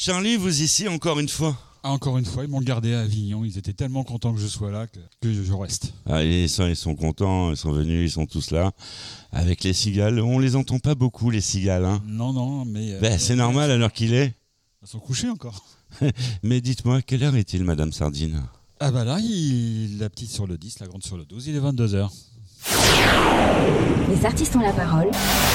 Charlie, vous ici encore une fois? Encore une fois, ils m'ont gardé à Avignon. Ils étaient tellement contents que je sois là que je reste. Ah, ils sont contents, ils sont venus, ils sont tous là. Avec les cigales, on les entend pas beaucoup, les cigales. Hein. Non, mais... C'est normal à l'heure qu'il est. Ils sont couchés encore. Mais dites-moi, quelle heure est-il, Madame Sardine? Ah bah là, la petite sur le 10, la grande sur le 12, il est 22h. Les artistes ont la parole.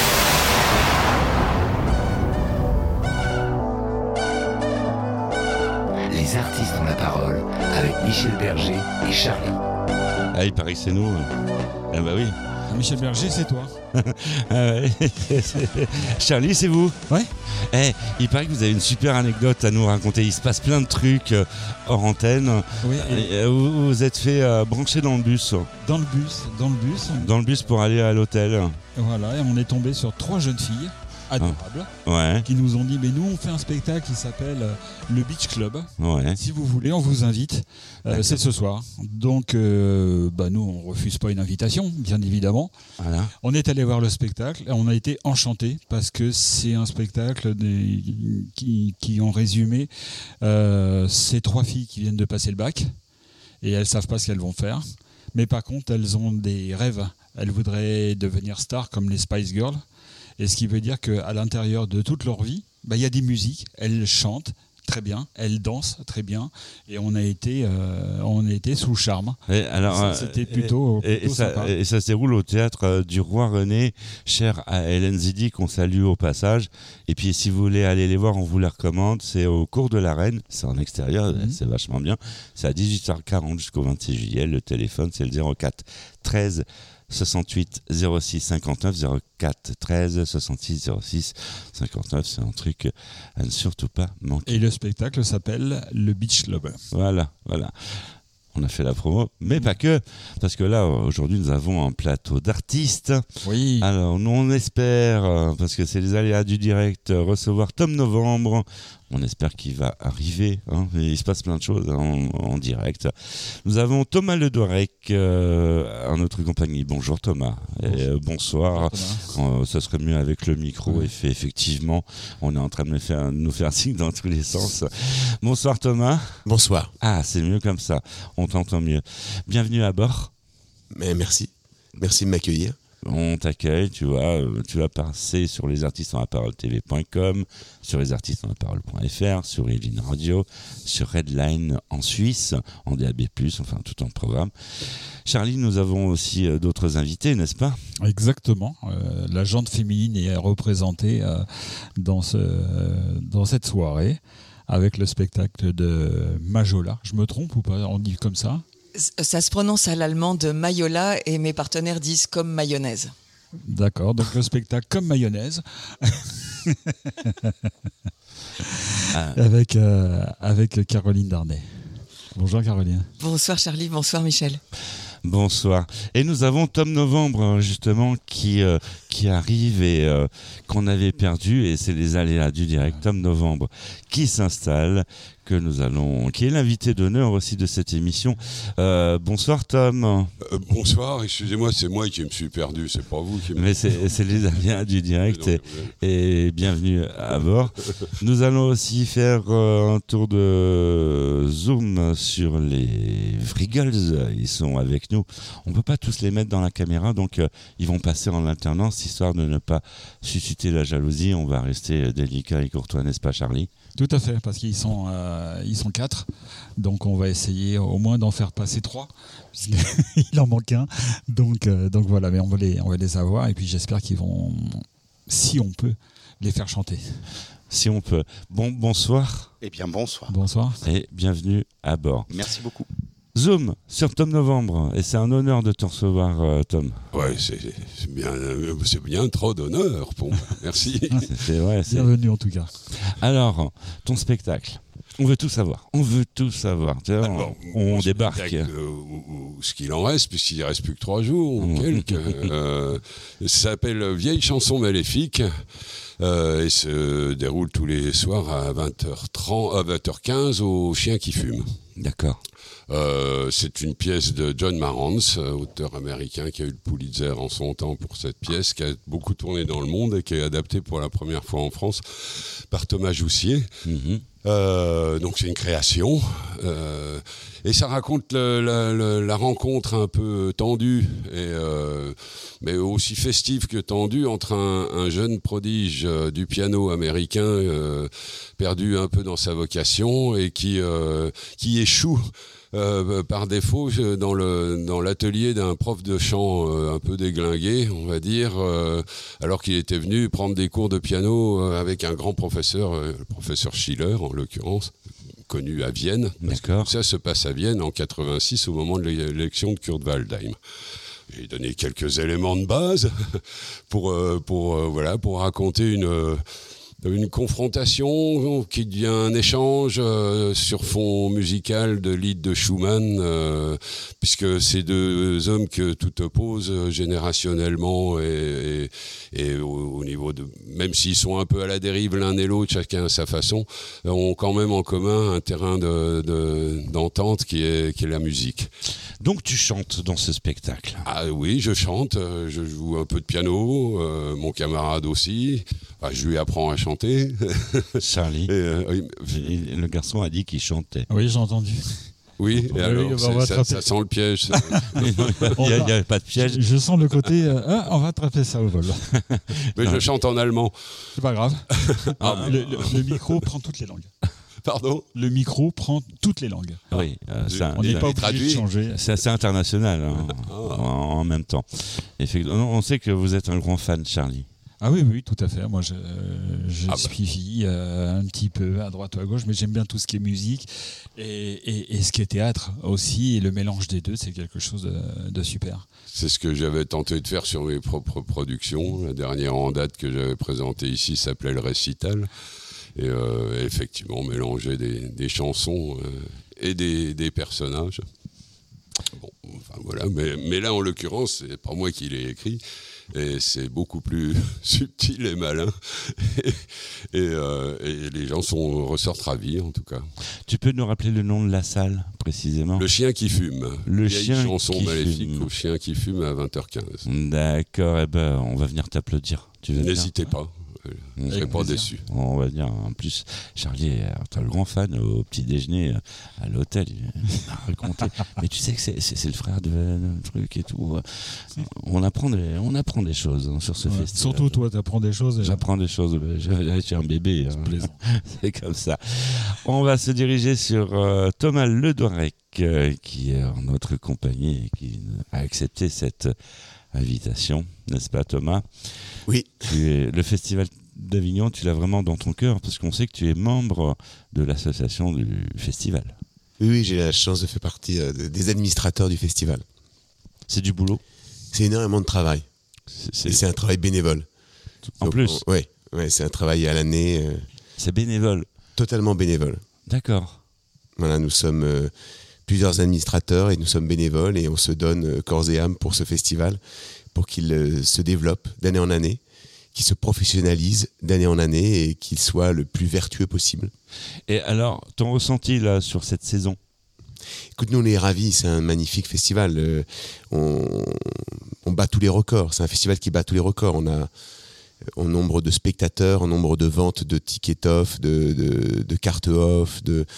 Les artistes ont la parole avec Michel Berger et Charlie. Ah, il paraît que c'est nous. Ah bah oui. Michel Berger, c'est toi. Ah ouais. Charlie, c'est vous? Ouais. Il paraît que vous avez une super anecdote à nous raconter. Il se passe plein de trucs hors antenne. Oui. Vous vous êtes fait brancher dans le bus. Dans le bus. Dans le bus pour aller à l'hôtel. Voilà, et on est tombé sur 3 jeunes filles adorables qui nous ont dit mais nous on fait un spectacle qui s'appelle le Beach Club. Ouais. Si vous voulez, on vous invite. C'est ce soir. Donc nous on refuse pas une invitation, bien évidemment. Voilà. On est allé voir le spectacle et on a été enchantés parce que c'est un spectacle qui en résumé ces 3 filles qui viennent de passer le bac et elles savent pas ce qu'elles vont faire. Mais par contre, elles ont des rêves. Elles voudraient devenir stars comme les Spice Girls. Et ce qui veut dire qu'à l'intérieur de toute leur vie, y a des musiques, elles chantent très bien, elles dansent très bien, et on a été sous le charme. Et alors, c'était plutôt sympa. Et ça se déroule au théâtre du Roi René, cher à Hélène Zidi, qu'on salue au passage. Et puis si vous voulez aller les voir, on vous les recommande. C'est au cours de la Reine, c'est en extérieur, c'est vachement bien. C'est à 18h40 jusqu'au 26 juillet. Le téléphone, c'est le 04 13 68 06 59 04 13 66 06 59. C'est un truc à ne surtout pas manquer. Et le spectacle s'appelle le Beach Club. Voilà. On a fait la promo, mais pas que, parce que là, aujourd'hui, nous avons un plateau d'artistes. Oui. Alors, nous, on espère, parce que c'est les aléas du direct, recevoir Tom Novembre. On espère qu'il va arriver. Hein, il se passe plein de choses en direct. Nous avons Thomas Ledorec, en notre compagnie. Bonjour Thomas. Bonsoir. Thomas. Ça serait mieux avec le micro. Et effectivement, on est en train de nous faire signe dans tous les sens. Bonsoir Thomas. Bonsoir. Ah, c'est mieux comme ça. On t'entend mieux. Bienvenue à bord. Mais merci. Merci de m'accueillir. On t'accueille, tu vas passer sur lesartistesontlaparole.tv.com, sur lesartistesontlaparole.fr, sur Evelyn Radio, sur Redline en Suisse, en DAB+, enfin tout en programme. Charlie, nous avons aussi d'autres invités, n'est-ce pas? Exactement. La jante féminine est représentée dans cette soirée avec le spectacle de Majola. Je me trompe ou pas? On dit comme ça? Ça se prononce à l'allemand de Majola et mes partenaires disent comme mayonnaise. D'accord, donc le spectacle comme mayonnaise avec Caroline Darnay. Bonjour Caroline. Bonsoir Charlie, bonsoir Michel. Bonsoir. Et nous avons Tom Novembre, justement, qui arrive et qu'on avait perdu, et c'est les aléas du direct. Tom Novembre qui s'installe, qui est l'invité d'honneur aussi de cette émission. Bonsoir Tom. Bonsoir, excusez-moi, c'est moi qui me suis perdu, c'est pas vous qui me... Mais c'est les aléas du direct et bienvenue à bord. Nous allons aussi faire un tour de zoom sur les Vrigals. Ils sont avec nous. On ne peut pas tous les mettre dans la caméra, donc ils vont passer en alternance, histoire de ne pas susciter la jalousie. On va rester délicat et courtois, n'est-ce pas Charlie? Tout à fait, parce qu'ils sont 4, donc on va essayer au moins d'en faire passer 3, puisqu'il en manque un, donc voilà, mais on va les avoir, et puis j'espère qu'ils vont, si on peut, les faire chanter. Si on peut. Bonsoir. Eh bien, bonsoir. Bonsoir. Et bienvenue à bord. Merci beaucoup. Zoom sur Tom Novembre, et c'est un honneur de te recevoir, Tom. Ouais, c'est bien trop d'honneur pour moi. Merci. Bienvenue en tout cas. Alors, ton spectacle, on veut tout savoir. On débarque. Ce qu'il en reste, puisqu'il ne reste plus que 3 jours, ça s'appelle Vieille chanson maléfique. Et se déroule tous les soirs à 20h15 au Chien qui fume. D'accord. C'est une pièce de John Marantz, auteur américain qui a eu le Pulitzer en son temps pour cette pièce, qui a beaucoup tourné dans le monde et qui est adaptée pour la première fois en France par Thomas Joussier. Donc c'est une création et ça raconte la rencontre un peu tendue mais aussi festive que tendue entre un jeune prodige du piano américain perdu un peu dans sa vocation et qui échoue par défaut dans l'atelier d'un prof de chant un peu déglingué, on va dire, alors qu'il était venu prendre des cours de piano avec un grand professeur, le professeur Schiller en l'occurrence, connu à Vienne. D'accord. Ça se passe à Vienne en 86 au moment de l'élection de Kurt Waldheim. J'ai donné quelques éléments de base pour raconter une confrontation qui devient un échange sur fond musical de lied de Schumann, puisque ces deux hommes que tout oppose générationnellement et au niveau de, même s'ils sont un peu à la dérive l'un et l'autre, chacun à sa façon, ont quand même en commun un terrain d'entente qui est la musique. Donc tu chantes dans ce spectacle? Ah oui, je chante, je joue un peu de piano, mon camarade aussi, je lui apprends à chanter. Charlie, oui. le garçon a dit qu'il chantait. Oui, j'ai entendu. Oui, et alors, ça sent le piège. Il n'y a pas de piège. Je sens le côté, on va attraper ça au vol. Mais je chante en allemand. C'est pas grave. Le micro prend toutes les langues. Pardon ? Le micro prend toutes les langues. Oui, on n'est pas obligé de changer. C'est assez international en même temps. Effectivement, on sait que vous êtes un grand fan, Charlie. Ah oui, tout à fait. Moi, je suivis un petit peu à droite ou à gauche, mais j'aime bien tout ce qui est musique et ce qui est théâtre aussi. Et le mélange des deux, c'est quelque chose de super. C'est ce que j'avais tenté de faire sur mes propres productions. La dernière en date que j'avais présentée ici s'appelait Le Récital. Et effectivement, mélanger des chansons et des personnages. Bon, enfin voilà. Mais là, en l'occurrence, c'est pas moi qui l'ai écrit. Et c'est beaucoup plus subtil et malin. Et les gens ressortent ravis, en tout cas. Tu peux nous rappeler le nom de la salle, précisément ? Le chien qui fume. Le chien chanson qui maléfique fume. au chien qui fume à 20h15. D'accord, on va venir t'applaudir. N'hésitez pas. Je ne serai pas déçu. On va dire, en plus, Charlie est un grand fan au petit déjeuner à l'hôtel. Il m'a raconté. Mais tu sais que c'est le frère de truc et tout. On apprend des choses sur ce festival. Surtout toi, tu apprends des choses. J'apprends des choses. J'ai un bébé. C'est comme ça. On va se diriger sur Thomas Ledorec, qui est en notre compagnie et qui a accepté cette invitation, n'est-ce pas, Thomas ? Oui. Le Festival d'Avignon, tu l'as vraiment dans ton cœur, parce qu'on sait que tu es membre de l'association du festival. Oui, j'ai la chance de faire partie des administrateurs du festival. C'est du boulot ? C'est énormément de travail. Et c'est un travail bénévole. En plus ? Oui, c'est un travail à l'année. C'est bénévole ? Totalement bénévole. D'accord. Voilà, nous sommes plusieurs administrateurs et nous sommes bénévoles et on se donne corps et âme pour ce festival, pour qu'il se développe d'année en année, qu'il se professionnalise d'année en année et qu'il soit le plus vertueux possible. Et alors, ton ressenti là sur cette saison ? Écoute, nous on est ravis, c'est un magnifique festival. On bat tous les records, c'est un festival qui bat tous les records. On a en nombre de spectateurs, en nombre de ventes de tickets off, de cartes off.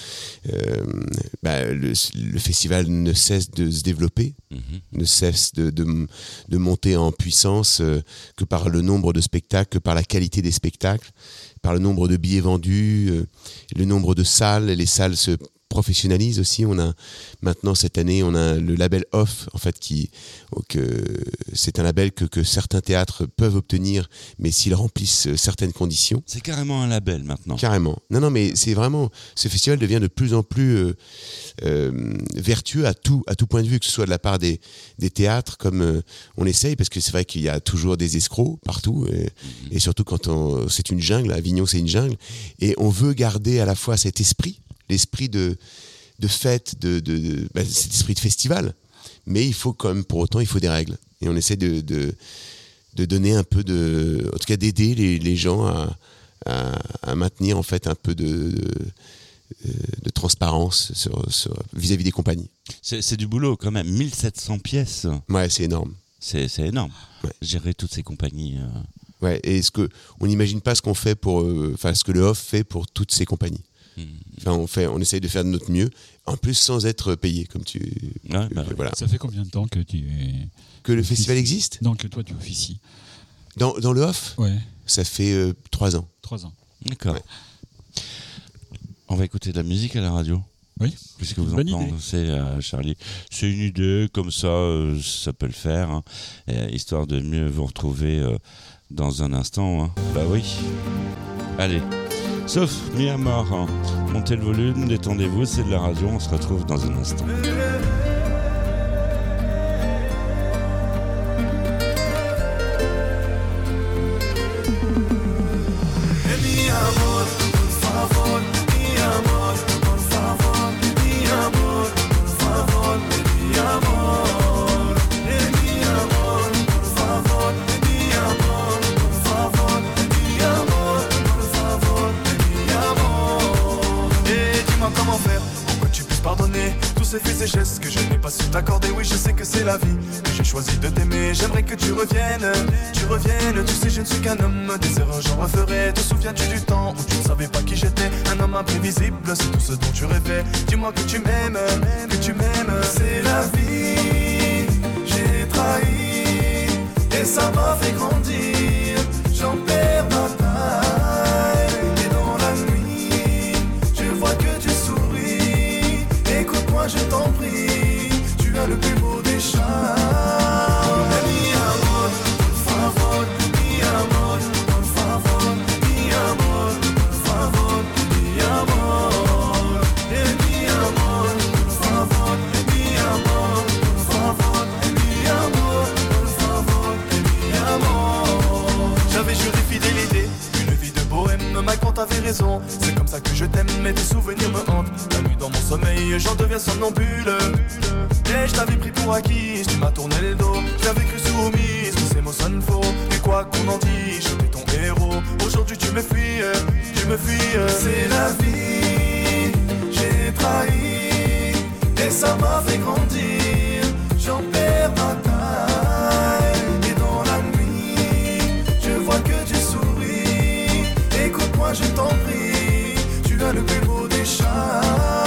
Le festival ne cesse de se développer, ne cesse de monter en puissance que par le nombre de spectacles, que par la qualité des spectacles, par le nombre de billets vendus, le nombre de salles. Les salles se professionnalise aussi. On a maintenant cette année, on a le label Off, en fait, c'est un label que certains théâtres peuvent obtenir, mais s'ils remplissent certaines conditions. C'est carrément un label maintenant. Carrément. Non, mais c'est vraiment, ce festival devient de plus en plus vertueux à tout point de vue, que ce soit de la part des théâtres, comme on essaye, parce que c'est vrai qu'il y a toujours des escrocs partout, et surtout quand c'est une jungle. Avignon, c'est une jungle, et on veut garder à la fois cet esprit, l'esprit de fête, cet esprit de festival, mais il faut quand même, pour autant, il faut des règles. Et on essaie de donner un peu en tout cas d'aider les gens à maintenir en fait un peu de transparence vis-à-vis des compagnies. C'est du boulot quand même, 1700 pièces, Ouais, c'est énorme. c'est énorme. Ouais. Gérer toutes ces compagnies. Ouais, et on n'imagine pas ce qu'on fait ce que le Off fait pour toutes ces compagnies. Enfin, on essaye de faire de notre mieux, en plus sans être payé, comme tu. Ouais, bah, voilà. Ça fait combien de temps que Que le festival existe Non, que toi tu officies. dans le Off, Ouais, ça fait 3 ans. 3 ans. D'accord. Ouais. On va écouter de la musique à la radio. Oui. Puisque vous en Bonne idée. pensez, Charlie. C'est une idée, comme ça, ça peut le faire, hein, histoire de mieux vous retrouver dans un instant. Hein. Bah oui. Allez. Sauf mis à mort. Hein. Montez le volume, détendez-vous, c'est de la radio, on se retrouve dans un instant. Ces gestes que je n'ai pas su t'accorder. Oui, je sais que c'est la vie que j'ai choisi de t'aimer. J'aimerais que tu reviennes. Tu sais, je ne suis qu'un homme. Des erreurs, j'en referai. Te souviens-tu du temps où tu ne savais pas qui j'étais? Un homme imprévisible, c'est tout ce dont tu rêvais. Dis-moi que tu m'aimes, que tu m'aimes. C'est la vie, j'ai trahi et ça m'a fait grandir. J'en perds ma taille et dans la nuit, je vois que tu souris. Écoute-moi, je t'en prie, tu as le plus beau des chats. Mi amor, por favor, mi amor, por favor, mi amor, por favor, mi amor. Mi amor, por favor, mi amor, por favor, mi amor, por favor, mi amor. J'avais juré fidélité, une vie de bohème, ma quand t'avais raison. C'est comme ça que je t'aime, mais tes souvenirs me hantent. La nuit dans mon sommeil, j'en deviens somnambule. Et je t'avais pris pour acquise, tu m'as tourné le dos. Je t'avais cru soumise, mais ces mots sonnent faux. Mais quoi qu'on en dise, j'étais ton héros. Aujourd'hui tu me fuis, C'est la vie, j'ai trahi et ça m'a fait grandir. J'en perds ma taille et dans la nuit, je vois que tu souris. Écoute-moi, je t'en prie, tu as le plus beau des chats.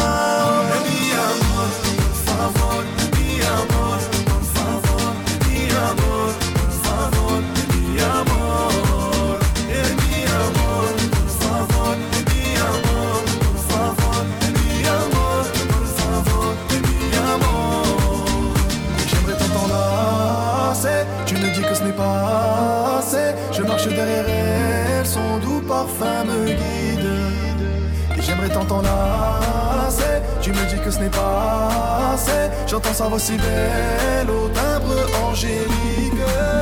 Mi amor, por favor, mi amor, por favor, mi amor, por favor, mi amor. Mi amor, por favor, mi amor, por favor, mi amor, por favor, mi amor. J'aimerais tant t'enlacer, tu me dis que ce n'est pas assez. Je marche derrière elle, son doux parfum me guide. Et j'aimerais tant t'enlacer, tu me dis que ce n'est pas assez. J'entends sa voix si belle au timbre angélique.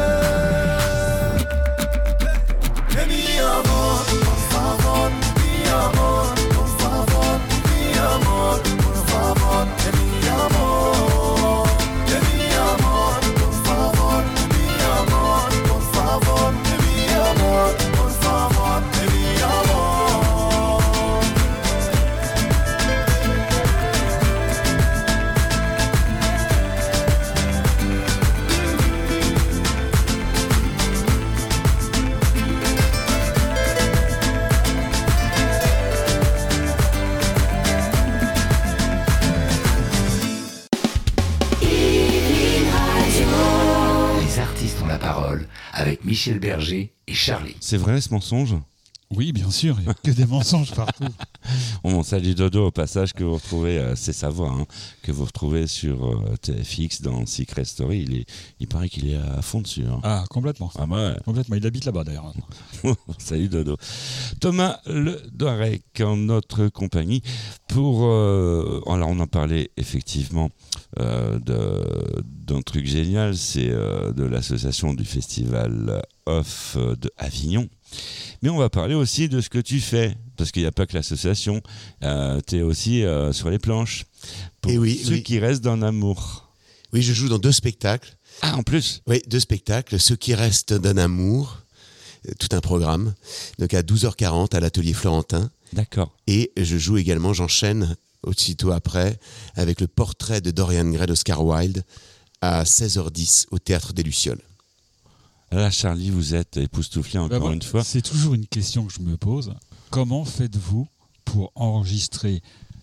Mi amor, por favor, mi amor, por favor, mi amor, por favor, mi amor. Mi amor, por favor, mi amor, por favor, mi amor, por favor, mi amor. Les artistes ont la parole avec Michel Berger et Charlie. C'est vrai ce mensonge? Oui, bien sûr, il n'y a que des mensonges partout. On salue Dodo au passage, que vous retrouvez, c'est sa voix, hein, que vous retrouvez sur TFX dans Secret Story. Il paraît qu'il est à fond dessus. Hein. Ah, complètement. Ah bah ouais. Complètement. Il habite là-bas d'ailleurs. Salut Dodo. Thomas Le Doirec en notre compagnie pour... alors on en parlait effectivement d'un truc génial, c'est de l'association du festival Off de Avignon. Mais on va parler aussi de ce que tu fais, parce qu'il n'y a pas que l'association, tu es aussi sur les planches. Pour Et oui, ceux oui. qui restent d'un amour. Oui, je joue dans 2 spectacles. Ah, en plus. Oui, 2 spectacles. Ceux qui restent d'un amour. tout un programme. Donc à 12h40 à l'atelier Florentin. D'accord. Et je joue également, j'enchaîne aussitôt après avec le portrait de Dorian Gray d'Oscar Wilde à 16h10 au Théâtre des Lucioles. Là, Charlie, vous êtes époustouflé encore une fois. C'est toujours une question que je me pose. Comment faites-vous pour enregistrer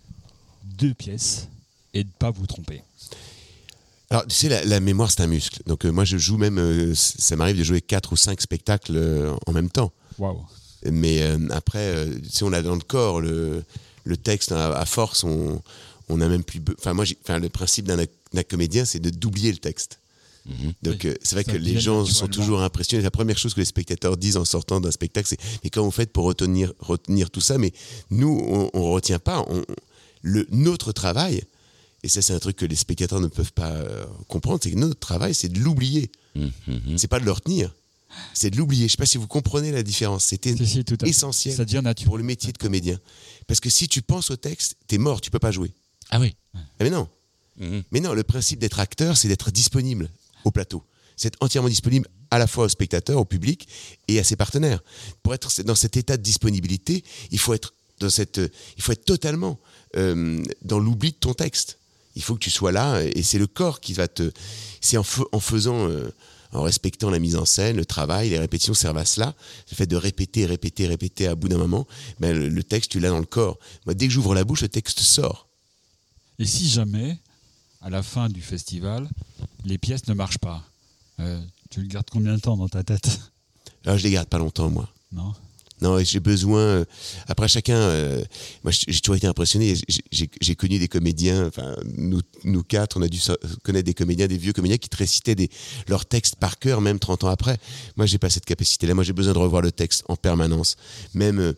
2 pièces et ne pas vous tromper? Alors, tu sais, la mémoire, c'est un muscle. Donc, moi, je joue même, ça m'arrive de jouer 4 ou 5 spectacles en même temps. Waouh. Mais après, tu sais, on a dans le corps le texte, à force, on a même plus. Enfin, le principe d'un comédien, c'est d'oublier le texte. Donc, c'est vrai que les gens sont toujours impressionnés. La première chose que les spectateurs disent en sortant d'un spectacle, c'est « Mais comment vous faites pour retenir tout ça ?» Mais nous, on ne retient pas. Notre travail, et ça, c'est un truc que les spectateurs ne peuvent pas comprendre, c'est que notre travail, c'est de l'oublier. C'est pas de le retenir. C'est de l'oublier. Je ne sais pas si vous comprenez la différence. C'était essentiel ça devient naturel pour le métier de comédien. Parce que si tu penses au texte, t'es mort, tu peux pas jouer. Ah oui. Mais non. Mais non, le principe d'être acteur, c'est d'être disponible au plateau. C'est être entièrement disponible à la fois au spectateur, au public et à ses partenaires. Pour être dans cet état de disponibilité, il faut être totalement dans l'oubli de ton texte. Il faut que tu sois là et c'est le corps qui va te... C'est en faisant... en respectant la mise en scène, le travail, les répétitions servent à cela. Le fait de répéter à bout d'un moment, le texte, tu l'as dans le corps. Moi, dès que j'ouvre la bouche, le texte sort. Et si jamais, à la fin du festival, les pièces ne marchent pas, tu le gardes combien de temps dans ta tête? Alors, je les garde pas longtemps, moi. Non, j'ai besoin... après, chacun... moi, j'ai toujours été impressionné. J'ai connu des comédiens, enfin, nous 4, on a dû connaître des comédiens, des vieux comédiens qui te récitaient leurs textes par cœur, même 30 ans après. Moi, j'ai pas cette capacité-là. Moi, j'ai besoin de revoir le texte en permanence. Même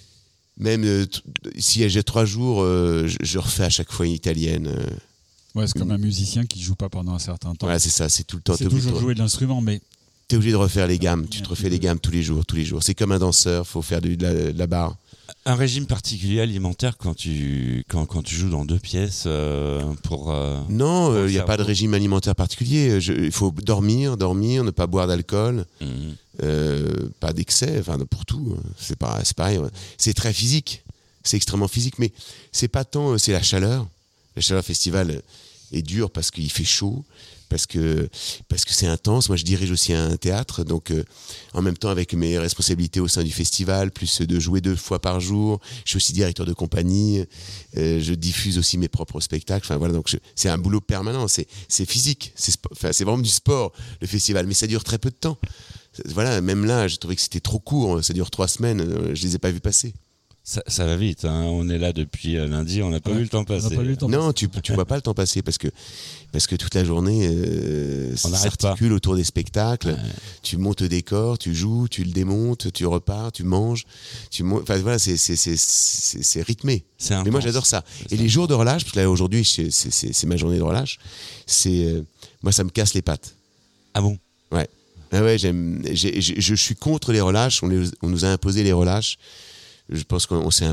si j'ai 3 jours, je refais à chaque fois une italienne. Ouais, c'est comme un musicien qui joue pas pendant un certain temps. Ouais, c'est ça, c'est tout le temps. C'est toujours jouer de l'instrument, mais... T'es obligé de refaire les gammes, tu te refais les gammes tous les jours. C'est comme un danseur, faut faire de la barre. Un régime particulier alimentaire quand tu joues dans 2 pièces pour... Non, il n'y a pas de régime alimentaire particulier. Il faut dormir, ne pas boire d'alcool, pas d'excès, enfin pour tout. C'est pareil. C'est très physique, c'est extrêmement physique, mais c'est pas tant... c'est la chaleur. La chaleur festival est dure parce qu'il fait chaud. Parce que c'est intense. Moi, je dirige aussi un théâtre, donc en même temps avec mes responsabilités au sein du festival, plus de jouer 2 fois par jour. Je suis aussi directeur de compagnie. Je diffuse aussi mes propres spectacles. Enfin voilà, donc c'est un boulot permanent. C'est physique. C'est vraiment du sport le festival, mais ça dure très peu de temps. Voilà, même là, j'ai trouvé que c'était trop court. Ça dure 3 semaines. Je les ai pas vus passer. Ça va vite, hein. On est là depuis lundi, on n'a pas vu le temps passer. Non, tu vois pas le temps passer parce que toute la journée, ça s'articule autour des spectacles. Ouais. Tu montes le décor, tu joues, tu le démontes, tu repars, tu manges. Enfin voilà, c'est rythmé. Mais moi j'adore ça. Et les jours de relâche, parce que là aujourd'hui c'est ma journée de relâche, moi ça me casse les pattes. Ah bon? Ouais. Ah ouais, je suis contre les relâches. On nous a imposé les relâches. Je pense qu'on s'est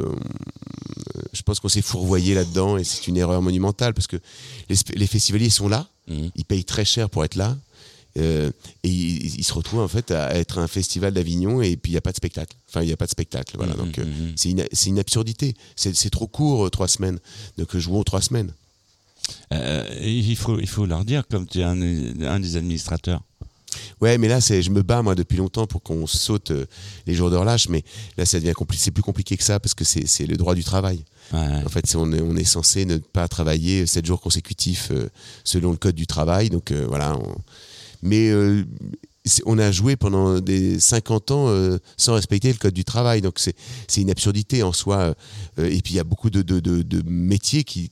fourvoyé là-dedans et c'est une erreur monumentale parce que les festivaliers sont là, ils payent très cher pour être là et ils se retrouvent en fait à être un festival d'Avignon et puis il n'y a pas de spectacle. Enfin, il n'y a pas de spectacle. Voilà, donc c'est une absurdité. C'est trop court 3 semaines. Donc jouons 3 semaines. Il faut leur dire, comme tu es un des administrateurs. Ouais, mais là, je me bats, moi, depuis longtemps pour qu'on saute les jours de relâche, mais là, ça devient compliqué. C'est plus compliqué que ça parce que c'est le droit du travail. Ouais. En fait, on est censé ne pas travailler 7 jours consécutifs selon le code du travail. Donc, voilà. Mais on a joué pendant des 50 ans sans respecter le code du travail. Donc, c'est une absurdité en soi. Et puis, il y a beaucoup de métiers qui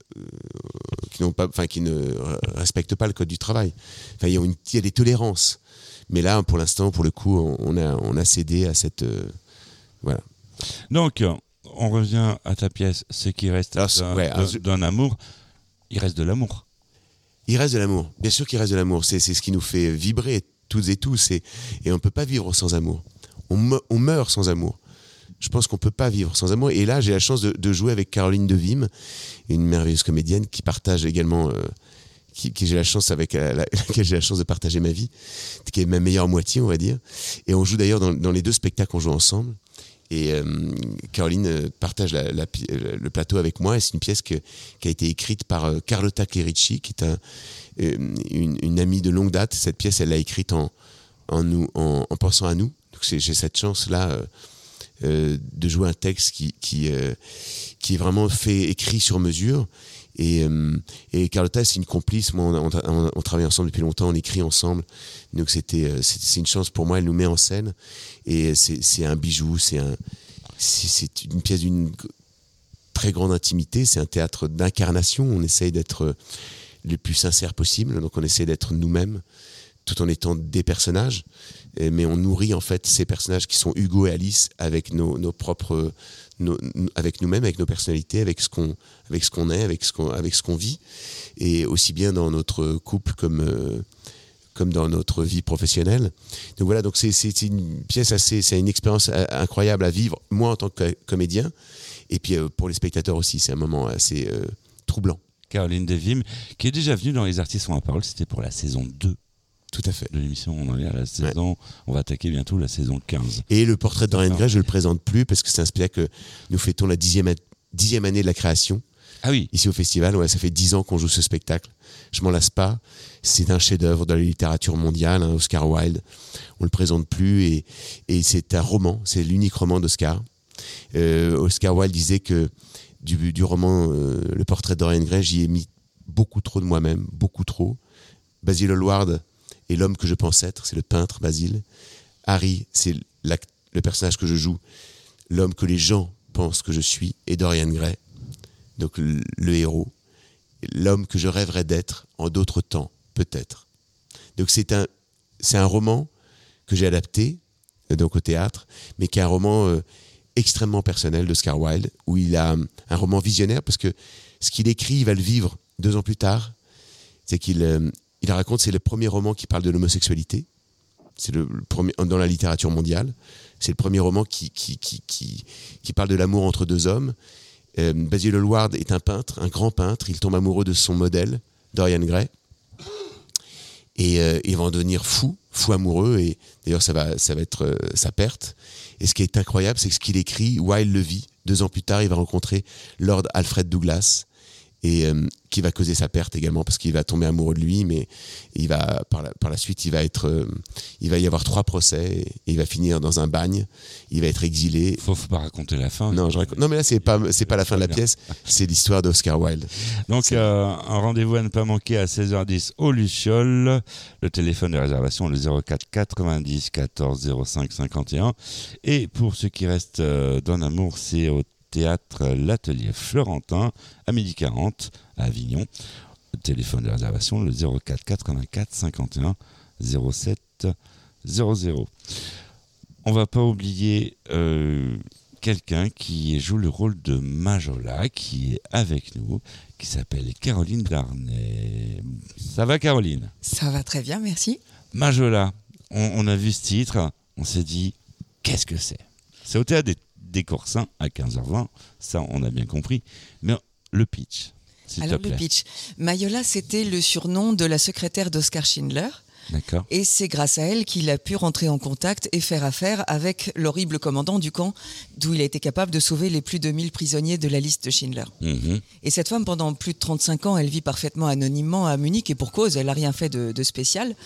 ne respectent pas le code du travail. Enfin, il y a des tolérances. Mais là, pour l'instant, pour le coup, on a cédé à cette... voilà. Donc, on revient à ta pièce. Ce qui reste d'un amour, il reste de l'amour. Il reste de l'amour. Bien sûr qu'il reste de l'amour. C'est ce qui nous fait vibrer toutes et tous. Et on ne peut pas vivre sans amour. On meurt sans amour. Je pense qu'on ne peut pas vivre sans amour. Et là, j'ai la chance de jouer avec Caroline Devim, une merveilleuse comédienne qui partage également, qui j'ai la chance avec laquelle j'ai la chance de partager ma vie, qui est ma meilleure moitié, on va dire. Et on joue d'ailleurs dans les 2 spectacles, on joue ensemble. Et Caroline partage le plateau avec moi. Et c'est une pièce qui a été écrite par Carlotta Clerici, qui est une amie de longue date. Cette pièce, elle l'a écrite en pensant à nous. Donc j'ai cette chance-là de jouer un texte qui est vraiment écrit sur mesure. Et Carlotta, c'est une complice. Moi, on travaille ensemble depuis longtemps, on écrit ensemble. Donc c'est une chance pour moi. Elle nous met en scène et c'est un bijou. C'est une pièce d'une très grande intimité. C'est un théâtre d'incarnation. On essaye d'être le plus sincère possible. Donc on essaie d'être nous-mêmes, tout en étant des personnages. Mais on nourrit en fait ces personnages qui sont Hugo et Alice avec nos propres, avec nous-mêmes, avec nos personnalités, avec ce qu'on est, avec ce qu'on vit, et aussi bien dans notre couple comme dans notre vie professionnelle. Donc voilà, donc c'est une pièce c'est une expérience incroyable à vivre, moi en tant que comédien, et puis pour les spectateurs aussi, c'est un moment assez troublant. Caroline Devim, qui est déjà venue dans Les Artistes ont la parole, c'était pour la saison 2. Tout à fait. De l'émission, on en est à la saison, on va attaquer bientôt la saison 15. Et le portrait de Dorian Gray, je le présente plus parce que c'est un spectacle que nous fêtons la 10e année de la création. Ah oui. Ici au festival, ouais, ça fait 10 ans qu'on joue ce spectacle. Je m'en lasse pas. C'est un chef-d'œuvre de la littérature mondiale, Oscar Wilde. On le présente plus et c'est un roman, c'est l'unique roman d'Oscar. Oscar Wilde disait que du roman Le portrait de Dorian Gray, j'y ai mis beaucoup trop de moi-même, beaucoup trop. Basil Hallward est l'homme que je pense être, c'est le peintre Basile. Harry, c'est le personnage que je joue, l'homme que les gens pensent que je suis, et Dorian Gray, donc le héros, l'homme que je rêverais d'être en d'autres temps, peut-être. Donc c'est un roman que j'ai adapté donc au théâtre, mais qui est un roman extrêmement personnel d'Oscar Wilde, où il a un roman visionnaire, parce que ce qu'il écrit, il va le vivre 2 ans plus tard. C'est qu'il raconte, c'est le premier roman qui parle de l'homosexualité. C'est le premier dans la littérature mondiale. C'est le premier roman qui parle de l'amour entre 2 hommes. Basil Hallward est un peintre, un grand peintre. Il tombe amoureux de son modèle, Dorian Gray. Et il va en devenir fou amoureux. Et d'ailleurs, ça va être sa perte. Et ce qui est incroyable, c'est que ce qu'il écrit, Wilde le vit. 2 ans plus tard, il va rencontrer Lord Alfred Douglas. Et qui va causer sa perte également parce qu'il va tomber amoureux de lui, mais il va par la suite il va y avoir 3 procès et il va finir dans un bagne, il va être exilé. Faut pas raconter la fin. Non, non mais là c'est pas la fin de la pièce, c'est l'histoire d'Oscar Wilde. Donc un rendez-vous à ne pas manquer à 16h10 au Luciole. Le téléphone de réservation le 04 90 14 05 51. Et pour ceux qui restent dans l'amour, c'est au théâtre L'Atelier Florentin à 12h40 à Avignon. Le téléphone de réservation le 04 84 51 07 00. On va pas oublier quelqu'un qui joue le rôle de Majola, qui est avec nous, qui s'appelle Caroline Darnay. Ça va, Caroline? Ça va très bien, merci. Majola, on a vu ce titre, on s'est dit, qu'est-ce que c'est? C'est au théâtre des Corsins à 15h20, ça on a bien compris. Mais le pitch, s'il te plaît. Alors le pitch, Majola, c'était le surnom de la secrétaire d'Oskar Schindler. D'accord. Et c'est grâce à elle qu'il a pu rentrer en contact et faire affaire avec l'horrible commandant du camp, d'où il a été capable de sauver les plus de 1000 prisonniers de la liste de Schindler. Mmh. Et cette femme, pendant plus de 35 ans, elle vit parfaitement anonymement à Munich, et pour cause, elle n'a rien fait de spécial.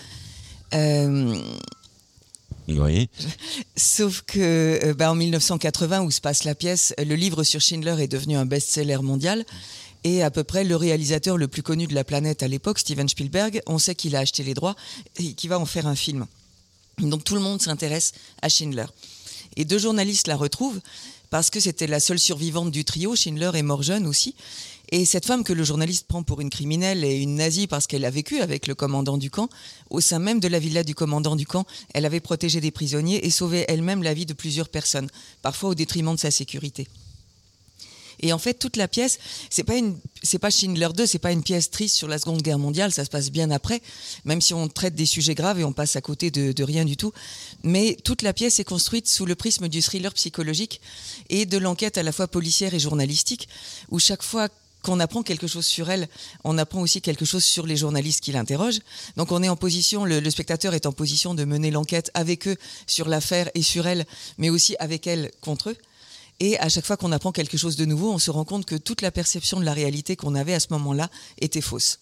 Oui. Sauf que en 1980, où se passe la pièce, le livre sur Schindler est devenu un best-seller mondial. Et à peu près le réalisateur le plus connu de la planète à l'époque, Steven Spielberg, on sait qu'il a acheté les droits et qu'il va en faire un film. Donc tout le monde s'intéresse à Schindler. Et 2 journalistes la retrouvent parce que c'était la seule survivante du trio. Schindler est mort jeune aussi. Et cette femme que le journaliste prend pour une criminelle et une nazie parce qu'elle a vécu avec le commandant du camp, au sein même de la villa du commandant du camp, elle avait protégé des prisonniers et sauvé elle-même la vie de plusieurs personnes, parfois au détriment de sa sécurité. Et en fait, toute la pièce, c'est pas Schindler 2, c'est pas une pièce triste sur la Seconde Guerre mondiale, ça se passe bien après, même si on traite des sujets graves et on passe à côté de rien du tout. Mais toute la pièce est construite sous le prisme du thriller psychologique et de l'enquête à la fois policière et journalistique, où chaque fois qu'on apprend quelque chose sur elle, on apprend aussi quelque chose sur les journalistes qui l'interrogent. Donc on est en position, le spectateur est en position de mener l'enquête avec eux sur l'affaire et sur elle, mais aussi avec elle contre eux. Et à chaque fois qu'on apprend quelque chose de nouveau, on se rend compte que toute la perception de la réalité qu'on avait à ce moment-là était fausse.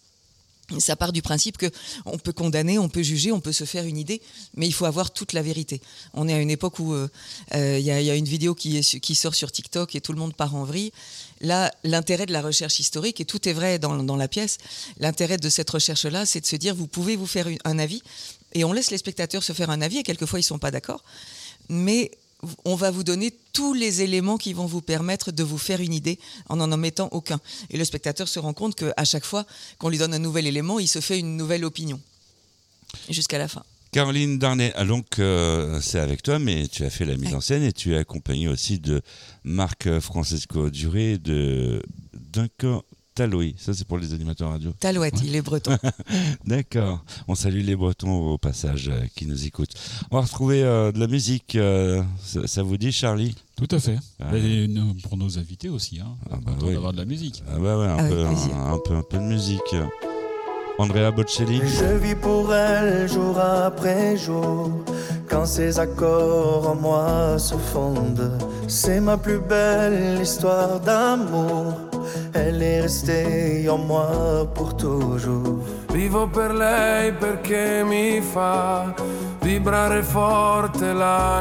Ça part du principe qu'on peut condamner, on peut juger, on peut se faire une idée, mais il faut avoir toute la vérité. On est à une époque où y a une vidéo qui sort sur TikTok et tout le monde part en vrille. Là, l'intérêt de la recherche historique, et tout est vrai dans la pièce, l'intérêt de cette recherche-là, c'est de se dire, vous pouvez vous faire un avis, et on laisse les spectateurs se faire un avis, et quelquefois ils ne sont pas d'accord, mais on va vous donner tous les éléments qui vont vous permettre de vous faire une idée en n'en omettant aucun. Et le spectateur se rend compte qu'à chaque fois qu'on lui donne un nouvel élément, il se fait une nouvelle opinion. Jusqu'à la fin. Caroline Darnay, donc c'est avec toi, mais tu as fait la mise en scène et tu es accompagnée aussi de Marc Francesco Duré et de Duncan Taloy. Ça, c'est pour les animateurs radio. Talouette, ouais. Il est breton. D'accord. On salue les Bretons au passage qui nous écoutent. On va retrouver de la musique. Ça vous dit, Charlie ? Tout à fait. Et pour nos invités aussi. Hein. Oui. D'avoir de la musique. Ah bah ouais, un peu de musique. Andrea Bocelli. Je vis pour elle jour après jour. Quand ces accords en moi se fondent, c'est ma plus belle histoire d'amour. Elle è restée en moi pour toujours. Vivo per lei perché mi fa vibrare forte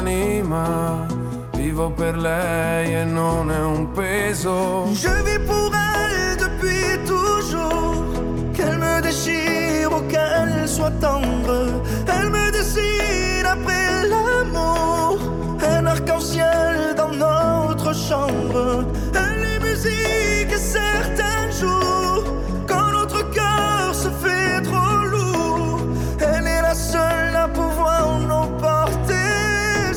l'anima. Vivo per lei e non è un peso. Je vis pour elle depuis toujours. Qu'elle me déchire ou qu'elle soit tendre, elle me dessine après l'amour. Un arc-en-ciel dans notre chambre. Elle est musique et certains jours, quand notre cœur se fait trop lourd, elle est la seule à pouvoir nous porter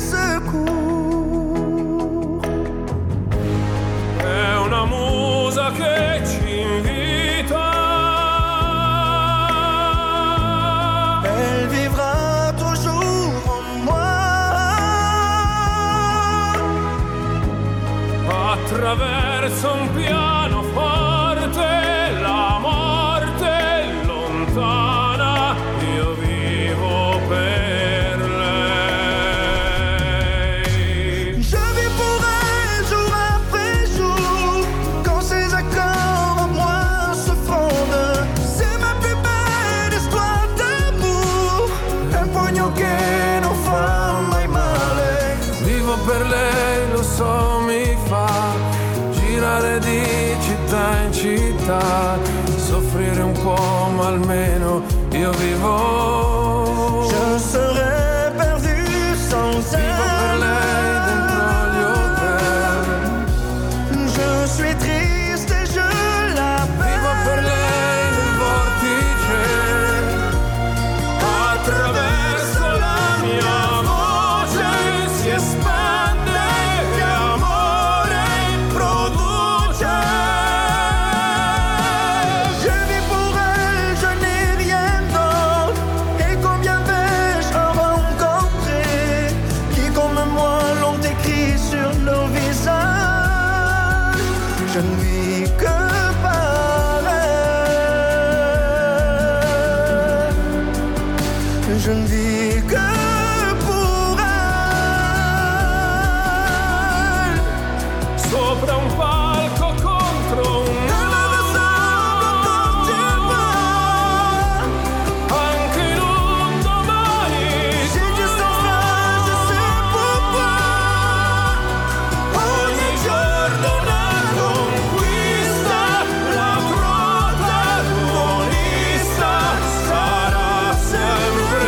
secours. È una musa che ci invita. Elle vivra toujours en moi. Attraverso un pianoforte, la morte è lontana, io vivo per lei. Je vis pour elle jour après jour, quand ses accords en moi se fondent, c'est ma plus belle histoire d'amour, un pugno che non fa mai male. Vivo per lei, lo so, mi fa girare di città in città, soffrire un po', ma almeno io vivo. Je serais perdu sans elle. Vivo per lei dentro gli hotel. Je suis triste et je l'appelle. Vivo per lei nel vortice. Attraverso la mia voce si espande e amore produce. Je vis pour elle, je n'ai rien d'autre. Et combien vais-je en rencontrer qui comme moi l'ont écrit sur nos visages. Je ne vis que par elle. Je ne vis que pour elle. Sopra un palco contro un anche in un domani. J'ai juste un frère, je sais pourquoi. Ogni giorno una conquista, la protagonista sarà sempre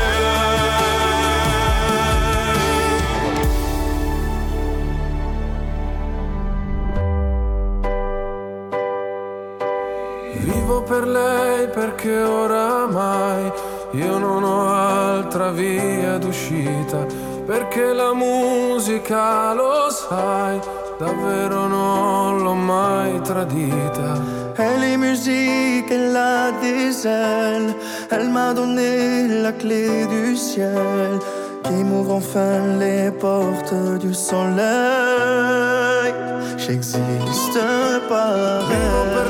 lei. Vivo per lei perché oramai io non ho altra via d'uscita, perché la musica, lo sai, davvero non l'ho mai tradita. Elle est musique, elle a des ailes, elle m'a donné la clé du ciel, qui m'ouvre enfin les portes du soleil. J'existe par elle.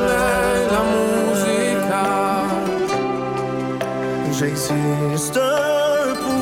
j'existe pour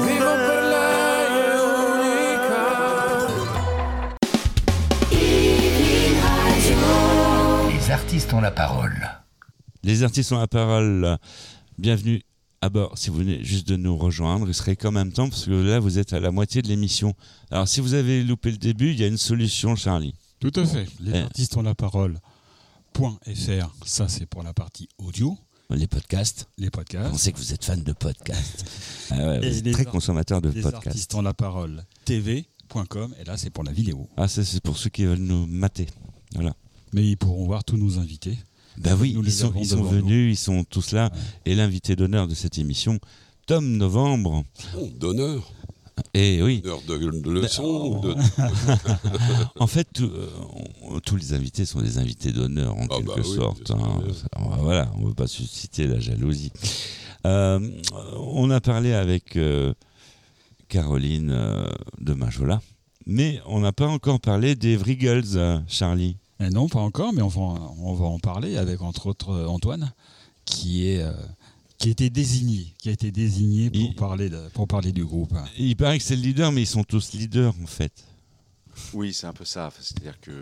Les artistes ont la parole. Les artistes ont la parole. Bienvenue à bord. Si vous venez juste de nous rejoindre, il serait quand même temps parce que là, vous êtes à la moitié de l'émission. Alors, si vous avez loupé le début, il y a une solution, Charlie. Tout à fait. Les artistes ont la parole.fr, ça c'est pour la partie audio. Les podcasts. Les podcasts. On sait que vous êtes fan de podcasts. Ah ouais, vous êtes les très consommateur de Les podcasts. artistes ont la parole tv.com, et là c'est pour la vidéo. Ah, ça, c'est pour ceux qui veulent nous mater. Voilà. Mais ils pourront voir tous nos invités. Ben oui, Nous ils les sont avons devant venus, ils sont tous là. Ouais. Et l'invité d'honneur de cette émission, Tom Novembre. Oh, d'honneur. Et oui. D'honneur de leçon. En fait, tous les invités sont des invités d'honneur en quelque sorte. Hein. Voilà, on ne veut pas susciter la jalousie. On a parlé avec Caroline de Majola, mais on n'a pas encore parlé des Vriggles, Charlie. Et non, pas encore, mais on va en parler avec entre autres Antoine, qui a été désigné pour parler du groupe. Il paraît que c'est le leader, mais ils sont tous leaders en fait. Oui, c'est un peu ça. C'est-à-dire que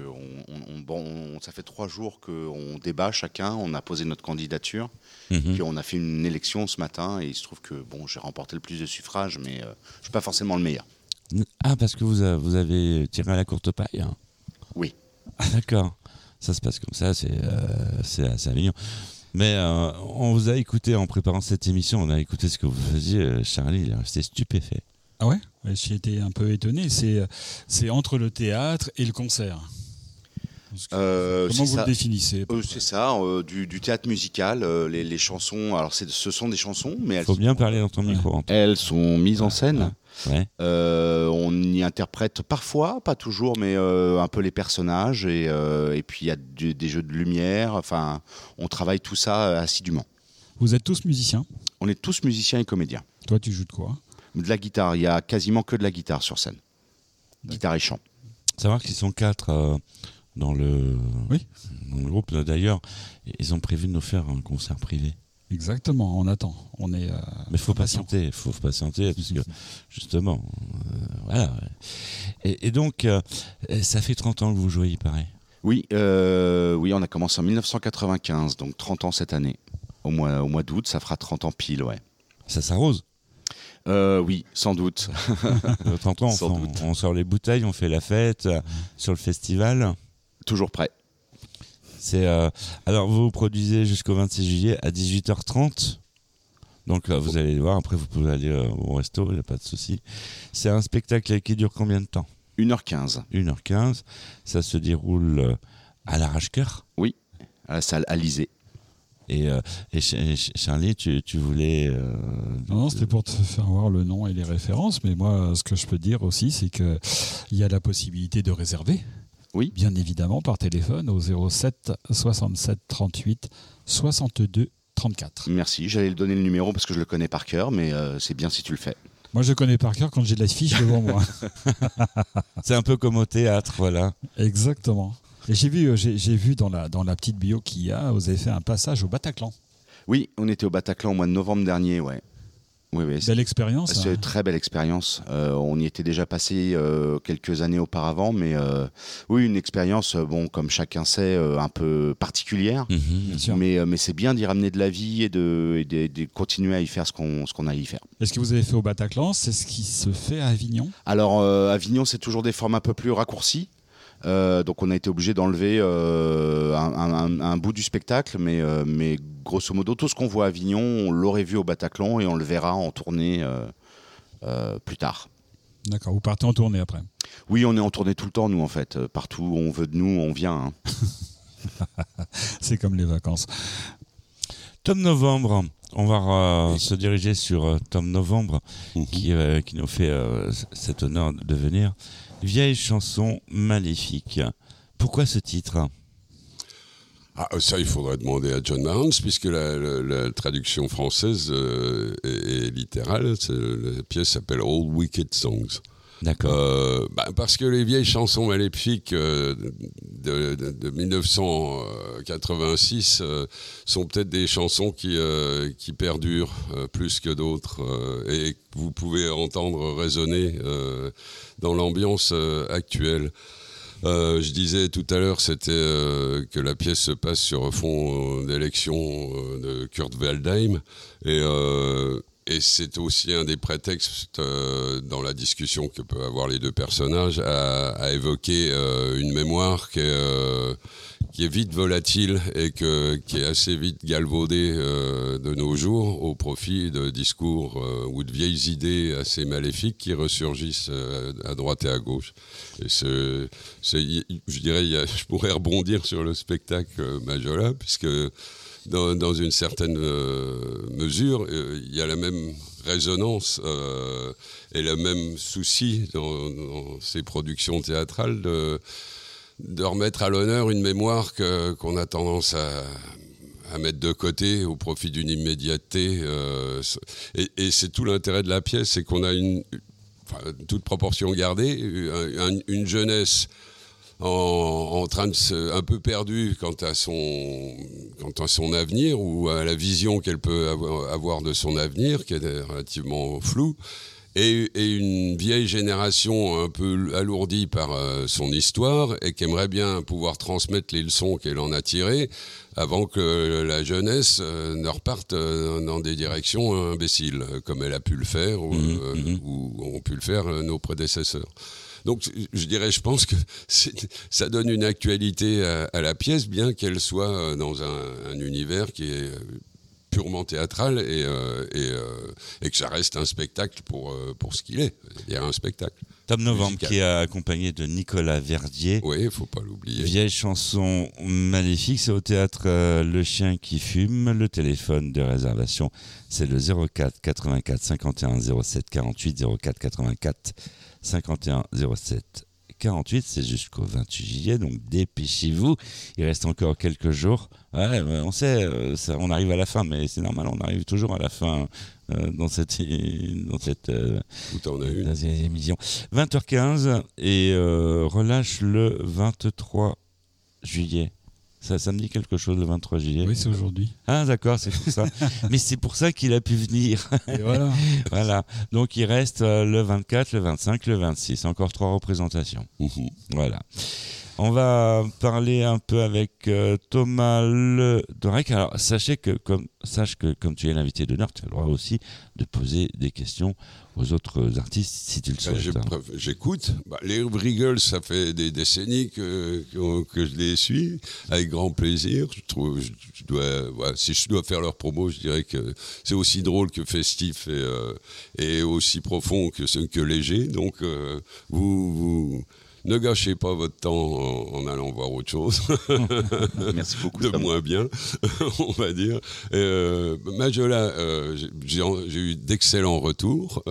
ça fait 3 jours qu'on débat chacun, on a posé notre candidature, puis on a fait une élection ce matin, et il se trouve que j'ai remporté le plus de suffrages, mais je ne suis pas forcément le meilleur. Ah, parce que vous avez tiré à la courte paille, hein. Oui. Ah, d'accord. Ça se passe comme ça, c'est assez mignon. Mais on vous a écouté en préparant cette émission, on a écouté ce que vous faisiez. Charlie, il est resté stupéfait. Ah ouais, j'ai été un peu étonné. C'est entre le théâtre et le concert. Comment vous le définissez? C'est ça, du théâtre musical, les chansons. Alors ce sont des chansons, mais Il faut bien parler dans ton micro. Antoine. Elles sont mises en scène. Ouais. On y interprète parfois, pas toujours, mais un peu les personnages, et puis il y a des jeux de lumière. Enfin, on travaille tout ça assidûment. Vous êtes tous musiciens? On est tous musiciens et comédiens. Toi, tu joues de quoi? De la guitare, il y a quasiment que de la guitare sur scène. Guitare et chant. Savoir qu'ils sont 4 dans le groupe. D'ailleurs, ils ont prévu de nous faire un concert privé. Exactement, on attend. Mais il faut patienter, parce que justement, voilà. Et donc, ça fait 30 ans que vous jouez, il paraît. Oui, on a commencé en 1995, donc 30 ans cette année. Au mois d'août, ça fera 30 ans pile, ouais. Ça s'arrose? Oui, sans doute. 30 ans, on sort les bouteilles, on fait la fête sur le festival. Toujours prêt. Alors, vous produisez jusqu'au 26 juillet à 18h30. Donc là, vous allez voir. Après, vous pouvez aller au resto, il n'y a pas de souci. C'est un spectacle qui dure combien de temps? 1h15. 1h15. Ça se déroule à l'Arrache-Cœur. Oui, à la salle Alizé. Et Charlie, tu voulais... Non, c'était pour te faire voir le nom et les références. Mais moi, ce que je peux dire aussi, c'est qu'il y a la possibilité de réserver. Oui. Bien évidemment, par téléphone au 07 67 38 62 34. Merci, j'allais le donner le numéro parce que je le connais par cœur, mais c'est bien si tu le fais. Moi, je le connais par cœur quand j'ai de la fiche devant moi. C'est un peu comme au théâtre, voilà. Exactement. Et j'ai vu dans la petite bio qu'il y a, vous avez fait un passage au Bataclan. Oui, on était au Bataclan au mois de novembre dernier, ouais. Oui, belle expérience. C'est une très belle expérience. On y était déjà passé quelques années auparavant, mais oui, une expérience, comme chacun sait, un peu particulière. Bien sûr. Mais c'est bien d'y ramener de la vie et de continuer à y faire ce qu'on a à y faire. Et ce que vous avez fait au Bataclan, c'est ce qui se fait à Avignon? Alors, Avignon, c'est toujours des formats un peu plus raccourcis. Donc on a été obligé d'enlever un bout du spectacle, mais grosso modo tout ce qu'on voit à Avignon, on l'aurait vu au Bataclan et on le verra en tournée plus tard. D'accord, vous partez en tournée après? Oui, on est en tournée tout le temps nous en fait, partout où on veut de nous, on vient. Hein. C'est comme les vacances. Tom Novembre, on va se diriger sur Tom Novembre qui nous fait cet honneur de venir. Vieille chanson maléfique. Pourquoi ce titre? Ça, il faudrait demander à John Barnes, puisque la traduction française est littérale. La pièce s'appelle All Wicked Songs. D'accord. Parce que les vieilles chansons maléfiques de 1986 sont peut-être des chansons qui perdurent plus que d'autres et que vous pouvez entendre résonner dans l'ambiance actuelle. Je disais tout à l'heure, c'était que la pièce se passe sur fond d'élection de Kurt Waldheim et c'est aussi un des prétextes dans la discussion que peuvent avoir les deux personnages à évoquer une mémoire qui est vite volatile et qui est assez vite galvaudée de nos jours au profit de discours ou de vieilles idées assez maléfiques qui ressurgissent à droite et à gauche. Et je dirais, je pourrais rebondir sur le spectacle Majola, puisque dans une certaine mesure, il y a la même résonance et le même souci dans ces productions théâtrales de remettre à l'honneur une mémoire qu'on a tendance à mettre de côté au profit d'une immédiateté. Et c'est tout l'intérêt de la pièce, c'est qu'on a toute proportion gardée, une jeunesse en train de un peu perdue quant à son avenir ou à la vision qu'elle peut avoir de son avenir, qui est relativement floue, et une vieille génération un peu alourdie par son histoire et qui aimerait bien pouvoir transmettre les leçons qu'elle en a tirées avant que la jeunesse ne reparte dans des directions imbéciles, comme elle a pu le faire ou ont pu le faire nos prédécesseurs. Donc, je pense que ça donne une actualité à la pièce, bien qu'elle soit dans un univers qui est purement théâtral et que ça reste un spectacle pour ce qu'il est, c'est-à-dire un spectacle. Tom Novembre, musical. qui est accompagné de Nicolas Verdier. Oui, il ne faut pas l'oublier. Vieille chanson maléfique, c'est au théâtre Le Chien qui fume. Le téléphone de réservation, c'est le 04 84 51 07 48, 04 84 51 07 48, c'est jusqu'au 28 juillet, donc dépêchez-vous, il reste encore quelques jours. Ouais, on sait, on arrive à la fin, mais c'est normal, on arrive toujours à la fin dans cette émission. 20h15 et relâche le 23 juillet. Ça me dit quelque chose, le 23 juillet. Oui, c'est aujourd'hui. Ah, d'accord, c'est pour ça. Mais c'est pour ça qu'il a pu venir. Et voilà. Voilà. Donc, il reste le 24, le 25, le 26. Encore 3 représentations. Voilà. On va parler un peu avec Thomas Ledorec. Alors, sache que comme tu es l'invité d'honneur, tu as le droit aussi de poser des questions aux autres artistes si tu le souhaites. J'écoute. Les Wriggles, ça fait des décennies que je les suis avec grand plaisir. Je trouve, si je dois faire leur promo, je dirais que c'est aussi drôle que festif et aussi profond que léger. Donc vous ne gâchez pas votre temps en allant voir autre chose. Merci beaucoup. De moins bien, on va dire. Majola, j'ai eu d'excellents retours.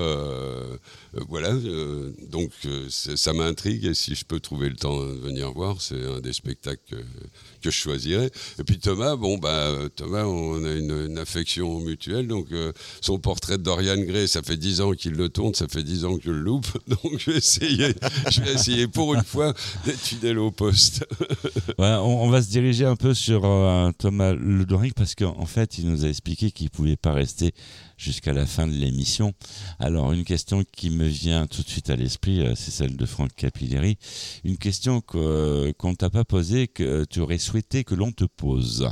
Donc ça m'intrigue et si je peux trouver le temps de venir voir, c'est un des spectacles que je choisirais. Et puis Thomas, Thomas, on a une affection mutuelle, donc son portrait de Dorian Gray, ça fait 10 ans qu'il le tourne, ça fait 10 ans que je le loupe, donc je vais essayer pour une fois d'être fidèle au poste. Ouais, on va se diriger un peu sur Thomas Ledorec parce qu'en fait, il nous a expliqué qu'il ne pouvait pas rester jusqu'à la fin de l'émission. Alors, une question qui me vient tout de suite à l'esprit, c'est celle de Franck Capilleri. Une question qu'on ne t'a pas posée, que tu aurais souhaité que l'on te pose.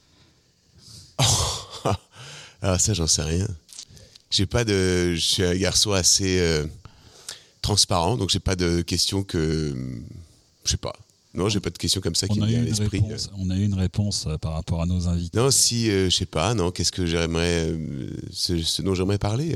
Alors ça, j'en sais rien. Je suis un garçon assez transparent, donc j'ai pas de questions que... Je sais pas. Non, j'ai pas de questions comme ça qui me viennent à l'esprit. On a eu une réponse par rapport à nos invités. Non, je sais pas, non, qu'est-ce que j'aimerais... ce dont j'aimerais parler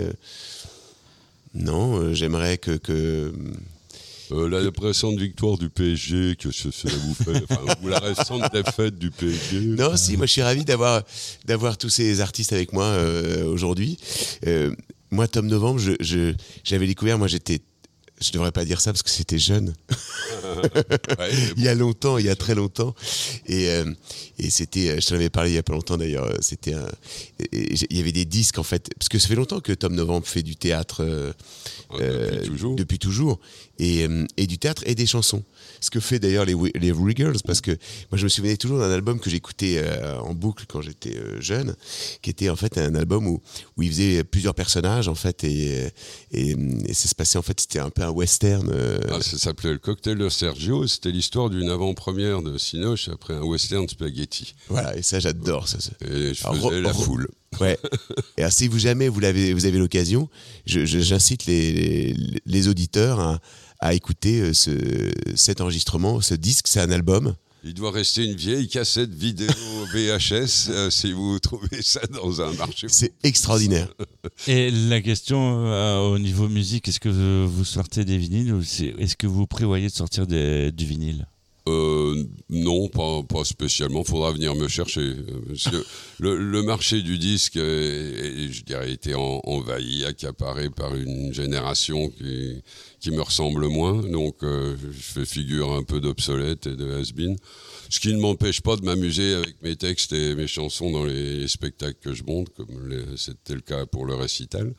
Non, j'aimerais que la récente victoire du PSG, que ça vous fait, ou la récente défaite du PSG. Non, si, moi je suis ravi d'avoir tous ces artistes avec moi aujourd'hui. Moi, Tom Novembre, j'avais découvert, moi j'étais je devrais pas dire ça parce que c'était jeune. Ouais, Il y a longtemps, il y a très longtemps. Et c'était, je t'en avais parlé il y a pas longtemps d'ailleurs, il y avait des disques en fait, parce que ça fait longtemps que Tom Novembre fait du théâtre depuis toujours. Et du théâtre et des chansons. Ce que fait d'ailleurs les Riggers, parce que moi je me souvenais toujours d'un album que j'écoutais en boucle quand j'étais jeune, qui était en fait un album où il faisait plusieurs personnages en fait, et ça se passait en fait, c'était un peu un western. Ça s'appelait Le Cocktail de Sergio, c'était l'histoire d'une avant-première de Cinoche après un western spaghetti. Voilà, et ça j'adore. Ça. Et je faisais la foule. Ouais. Et alors, si vous avez l'occasion, j'incite les auditeurs à écouter cet enregistrement, ce disque, c'est un album. Il doit rester une vieille cassette vidéo VHS si vous trouvez ça dans un marché. C'est extraordinaire. Et la question au niveau musique, est-ce que vous sortez des vinyles ou est-ce que vous prévoyez de sortir du vinyle ? Non, pas spécialement. Faudra venir me chercher. Parce que le marché du disque, je dirais, été envahi, accaparé par une génération qui me ressemble moins. Donc, je fais figure un peu d'obsolète et de has-been. Ce qui ne m'empêche pas de m'amuser avec mes textes et mes chansons dans les spectacles que je monte, comme c'était le cas pour le récital.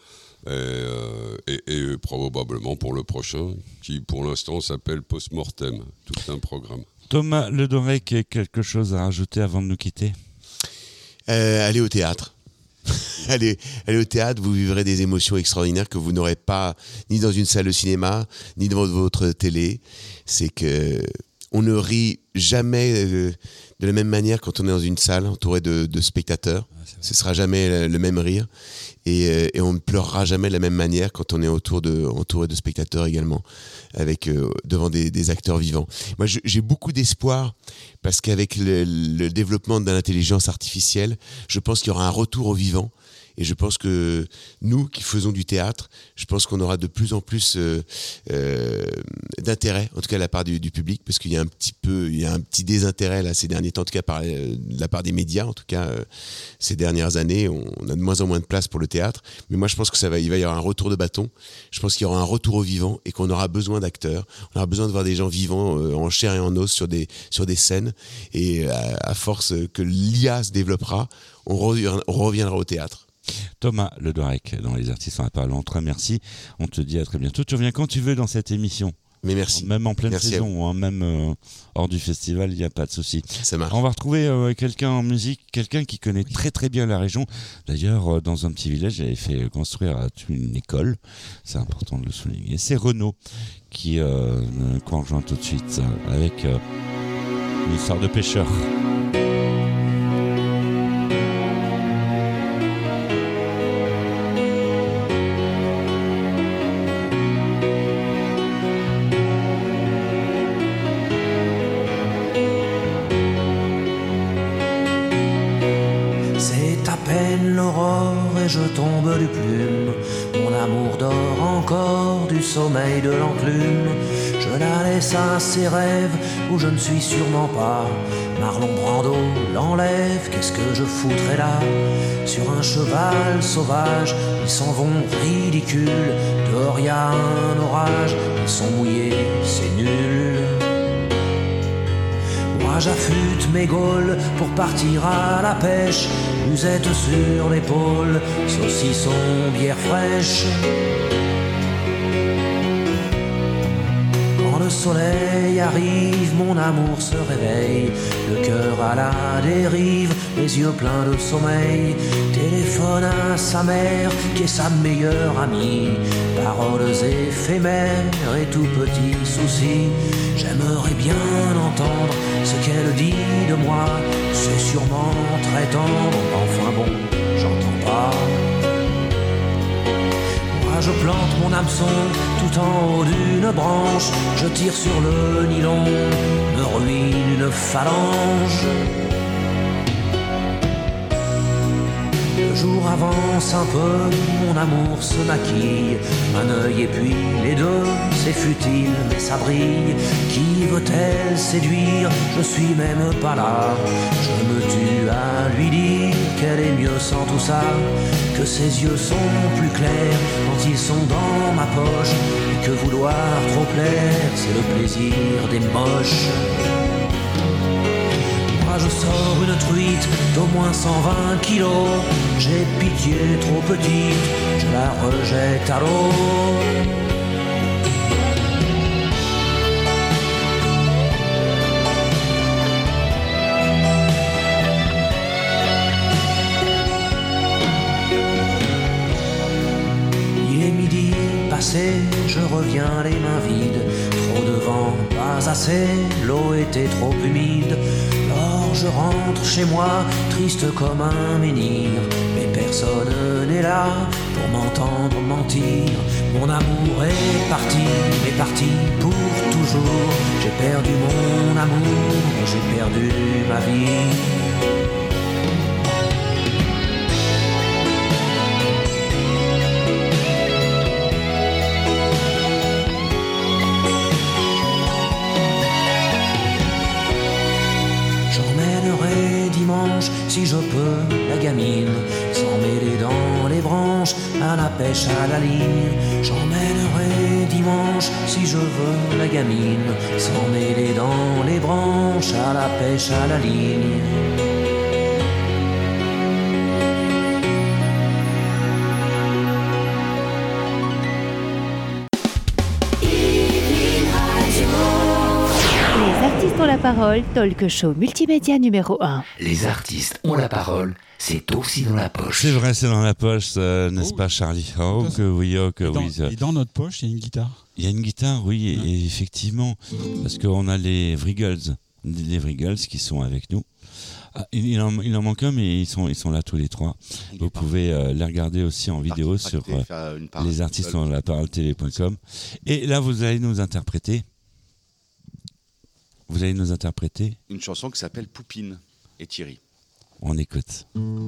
Et probablement pour le prochain, qui pour l'instant s'appelle Postmortem, tout un programme. Thomas Ledorec, quelque chose à rajouter avant de nous quitter ? Allez au théâtre. Allez au théâtre, vous vivrez des émotions extraordinaires que vous n'aurez pas ni dans une salle de cinéma, ni devant votre télé. C'est que on ne rit jamais de la même manière quand on est dans une salle entouré de spectateurs. Ce sera jamais le même rire. Et on ne pleurera jamais de la même manière quand on est entouré de spectateurs également, devant des acteurs vivants. Moi, j'ai beaucoup d'espoir parce qu'avec le développement de l'intelligence artificielle, je pense qu'il y aura un retour au vivant. Et je pense que nous qui faisons du théâtre, je pense qu'on aura de plus en plus d'intérêt, en tout cas de la part du public, parce qu'il y a un petit désintérêt là ces derniers temps, en tout cas de la part des médias, en tout cas ces dernières années, on a de moins en moins de place pour le théâtre. Mais moi je pense que il va y avoir un retour de bâton. Je pense qu'il y aura un retour au vivant et qu'on aura besoin d'acteurs. On aura besoin de voir des gens vivants en chair et en os sur des scènes. Et à force que l'IA se développera, on reviendra au théâtre. Thomas Ledorec, dans Les Artistes en parole. On te remercie. On te dit à très bientôt. Tu reviens quand tu veux dans cette émission. Mais merci. Même en pleine saison, ou même hors du festival, il n'y a pas de souci. Ça marche. On va retrouver quelqu'un en musique, quelqu'un qui connaît très très bien la région. D'ailleurs, dans un petit village, j'avais fait construire une école. C'est important de le souligner. C'est Renaud qu'on rejoint tout de suite avec une histoire de pêcheur. Je tombe du plume, mon amour dort encore du sommeil de l'enclume. Je la laisse à ses rêves où je ne suis sûrement pas. Marlon Brando l'enlève, qu'est-ce que je foutrais là? Sur un cheval sauvage, ils s'en vont ridicules. Dehors y a un orage, ils sont mouillés, c'est nul. Moi j'affûte mes gaules pour partir à la pêche. Musette sur l'épaule, saucisson, bière fraîche. Quand le soleil arrive, mon amour se réveille. Le cœur à la dérive, les yeux pleins de sommeil. Téléphone à sa mère, qui est sa meilleure amie. Paroles éphémères et tout petits soucis. J'aimerais bien entendre ce qu'elle dit de moi. C'est sûrement très tendre, enfin bon, j'entends pas. Moi je plante mon hameçon tout en haut d'une branche. Je tire sur le nylon, me ruine une phalange. Le jour avance un peu, mon amour se maquille. Un œil et puis les deux, c'est futile mais ça brille. Qui veut-elle séduire? Je suis même pas là. Je me tue à lui dire qu'elle qu'elle est mieux sans tout ça, que ses yeux sont plus clairs quand ils sont dans ma poche, et que vouloir trop plaire, c'est le plaisir des moches. Moi je sors une truite d'au moins 120 kilos, j'ai pitié trop petite, je la rejette à l'eau. Je reviens les mains vides, trop de vent, pas assez, l'eau était trop humide. Alors je rentre chez moi, triste comme un menhir, mais personne n'est là pour m'entendre mentir. Mon amour est parti, mais parti pour toujours. J'ai perdu mon amour, j'ai perdu ma vie. Si je peux, la gamine, sans mêler dans les branches, à la pêche à la ligne. J'emmènerai dimanche, si je veux, la gamine, sans mêler dans les branches, à la pêche à la ligne. La parole, talk show multimédia numéro 1. Les artistes ont la parole, c'est aussi dans la poche. C'est vrai, c'est dans la poche, n'est-ce pas, Charlie? Oh que oui, oh que oui. Et dans notre poche, il y a une guitare. Il y a une guitare, oui, et effectivement, parce qu'on a les Vrigals qui sont avec nous. Ah, il en manque un, mais ils sont là tous les trois. Vous pouvez les regarder aussi en vidéo sur les artistes ont la parole tv.com. Et là, vous allez nous interpréter. Vous allez nous interpréter une chanson qui s'appelle Poupine et Thierry. On écoute.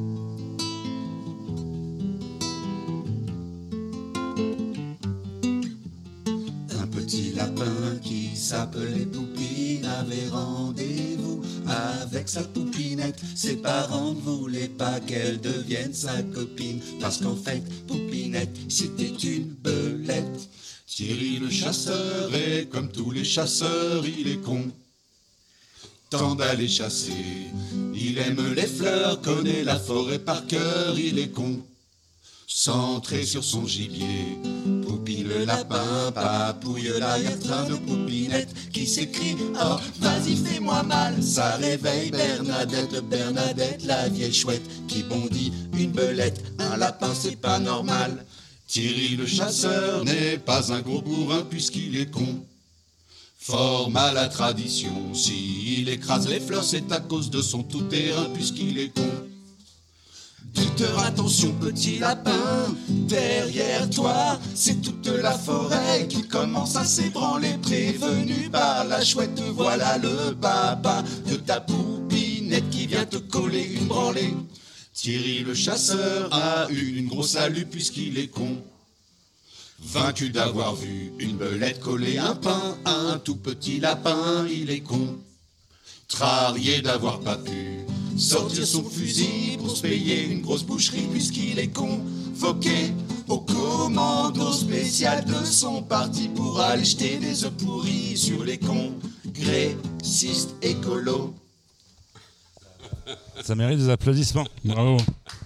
Un petit lapin qui s'appelait Poupine avait rendez-vous avec sa poupinette. Ses parents ne voulaient pas qu'elle devienne sa copine, parce qu'en fait, Poupinette, c'était une belette. Thierry le chasseur est comme tous les chasseurs, il est con. Tant d'aller chasser, il aime les fleurs, connaît la forêt par cœur, il est con. Centré sur son gibier, Poupine le lapin papouille l'arrière-train de Poupinette qui s'écrie « Oh, vas-y fais-moi mal !» Ça réveille Bernadette, Bernadette la vieille chouette qui bondit une belette, un lapin c'est pas normal. Thierry le chasseur n'est pas un gros bourrin puisqu'il est con. Fort mal à tradition, s'il écrase les fleurs, c'est à cause de son tout-terrain, puisqu'il est con. Douteur, attention, petit lapin, derrière toi, c'est toute la forêt qui commence à s'ébranler. Prévenu par la chouette, voilà le papa de ta poupinette qui vient te coller une branlée. Thierry le chasseur a eu une grosse alu puisqu'il est con. Vaincu d'avoir vu une belette coller un pain à un tout petit lapin, il est con. Trarié d'avoir pas pu sortir son fusil pour se payer une grosse boucherie puisqu'il est convoqué au commando spécial de son parti pour aller jeter des œufs pourris sur les congressistes écolos. Ça mérite des applaudissements. Bravo.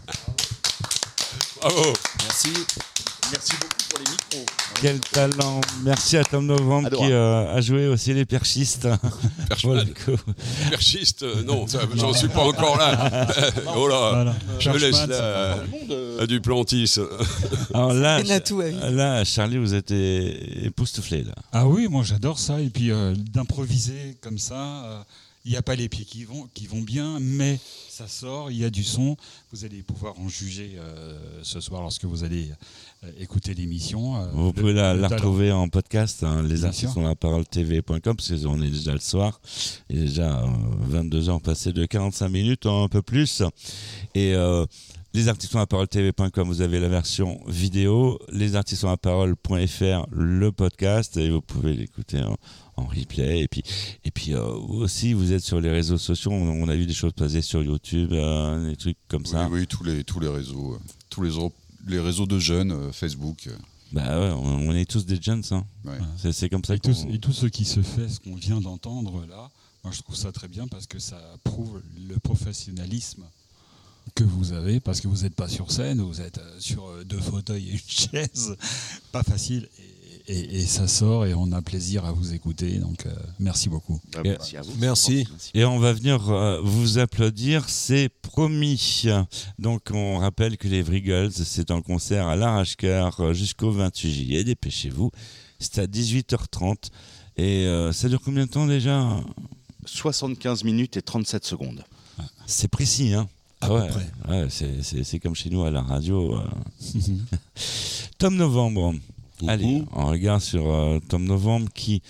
Bravo. Merci. Merci beaucoup pour les micros. Quel talent. Merci à Tom Novembre qui a joué aussi les perchistes. Perchistes, non, j'en suis pas encore là. Oh là, voilà. Je me laisse là, du Plantis. Alors là, Charlie, vous êtes époustouflé là. Ah oui, moi j'adore ça. Et puis d'improviser comme ça, il n'y a pas les pieds qui vont bien, mais ça sort, il y a du son. Vous allez pouvoir en juger ce soir lorsque vous allez écouter l'émission. Vous pouvez la retrouver en podcast, hein, les artistes ont la parole tv.com, parce qu'on est déjà le soir. Il est déjà 22h passé de 45 minutes, un peu plus. Et les artistes ont la parole tv.com, vous avez la version vidéo. Les artistes ont la parole.fr, le podcast, et vous pouvez l'écouter en replay. Et puis aussi, vous êtes sur les réseaux sociaux. On a vu des choses passer sur YouTube, des trucs comme ça. Oui, tous les réseaux. Les réseaux de jeunes, Facebook. Bah ouais, on est tous des jeunes, hein. Ouais. C'est comme ça. Et tout ce qui se fait, ce qu'on vient d'entendre là, moi je trouve ça très bien parce que ça prouve le professionnalisme que vous avez, parce que vous n'êtes pas sur scène, vous êtes sur 2 fauteuils et une chaise, pas facile, et ça sort et on a plaisir à vous écouter, donc merci beaucoup. Merci à vous. Merci. Et on va venir vous applaudir, c'est promis. Donc on rappelle que les Vrigals, c'est un concert à l'Arrache-Cœur jusqu'au 28 juillet, dépêchez-vous, c'est à 18h30, et ça dure combien de temps déjà ? 75 minutes et 37 secondes. C'est précis, hein ? À peu près. Ouais, c'est comme chez nous à la radio. Tom Novembre. Allez, on regarde sur Tom Novembre qui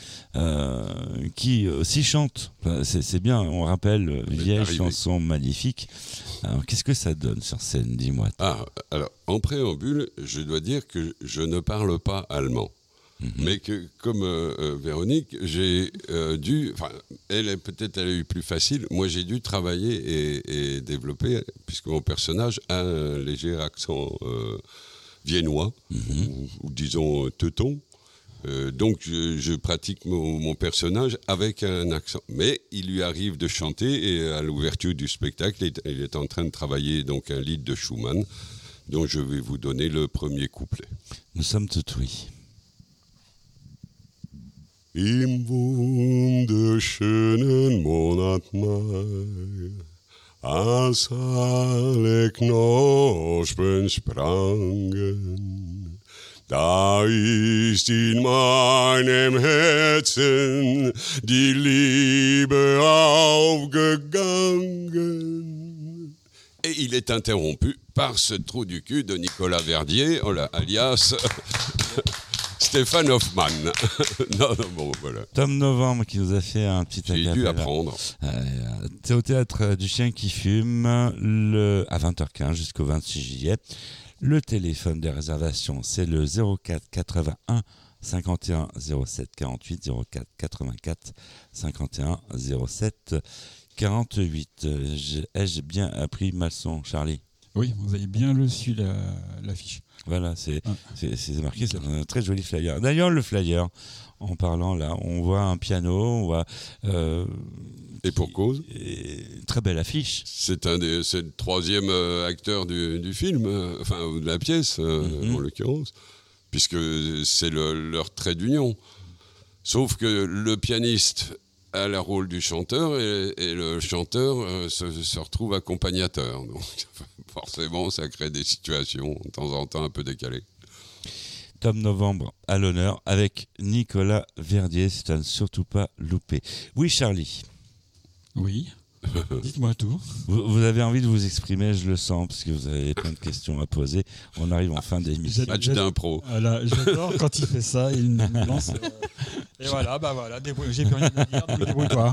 aussi chante. Enfin, c'est bien, on rappelle, vieille chanson magnifique. Alors, qu'est-ce que ça donne sur scène, dis-moi. Alors, en préambule, je dois dire que je ne parle pas allemand. Mais que, comme Véronique, j'ai dû... Enfin, elle a eu plus facile. Moi, j'ai dû travailler et développer, puisque mon personnage a un léger accent viennois, ou disons teuton. Donc, je pratique mon personnage avec un accent. Mais il lui arrive de chanter, et à l'ouverture du spectacle, il est en train de travailler donc un lied de Schumann, dont je vais vous donner le premier couplet. Nous sommes tout oui. Im wunderschönen Monat Mai, als alle Knospen sprangen, da ist in meinem Herzen die Liebe aufgegangen. Et il est interrompu par ce trou du cul de Nicolas Verdier, alias... Stéphane Hoffman. Non, bon, voilà. Tom Novembre qui nous a fait un petit J'ai dû apprendre. C'est au théâtre du Chien qui fume à 20h15 jusqu'au 26 juillet. Le téléphone des réservations, c'est le 04 81 51 07 48 04 84 51 07 48. Ai-je bien appris ma leçon, Charlie ? Oui, vous avez bien reçu l'affiche. Voilà, c'est marqué, c'est un très joli flyer. D'ailleurs, le flyer, en parlant là, on voit un piano, on voit... et pour cause. Très belle affiche. C'est le troisième acteur du film, enfin de la pièce, en l'occurrence, puisque c'est leur trait d'union. Sauf que le pianiste a le rôle du chanteur et le chanteur se retrouve accompagnateur. Donc forcément, ça crée des situations de temps en temps un peu décalées. Tom Novembre à l'honneur avec Nicolas Verdier, c'est à ne surtout pas louper. Oui, Charlie. Oui. Dites-moi tout. Vous avez envie de vous exprimer, je le sens, parce que vous avez plein de questions à poser. On arrive en fin d'émission. Match d'impro. Voilà, j'adore quand il fait ça, il me lance. Et voilà, j'ai plus rien à dire, débrouille-toi.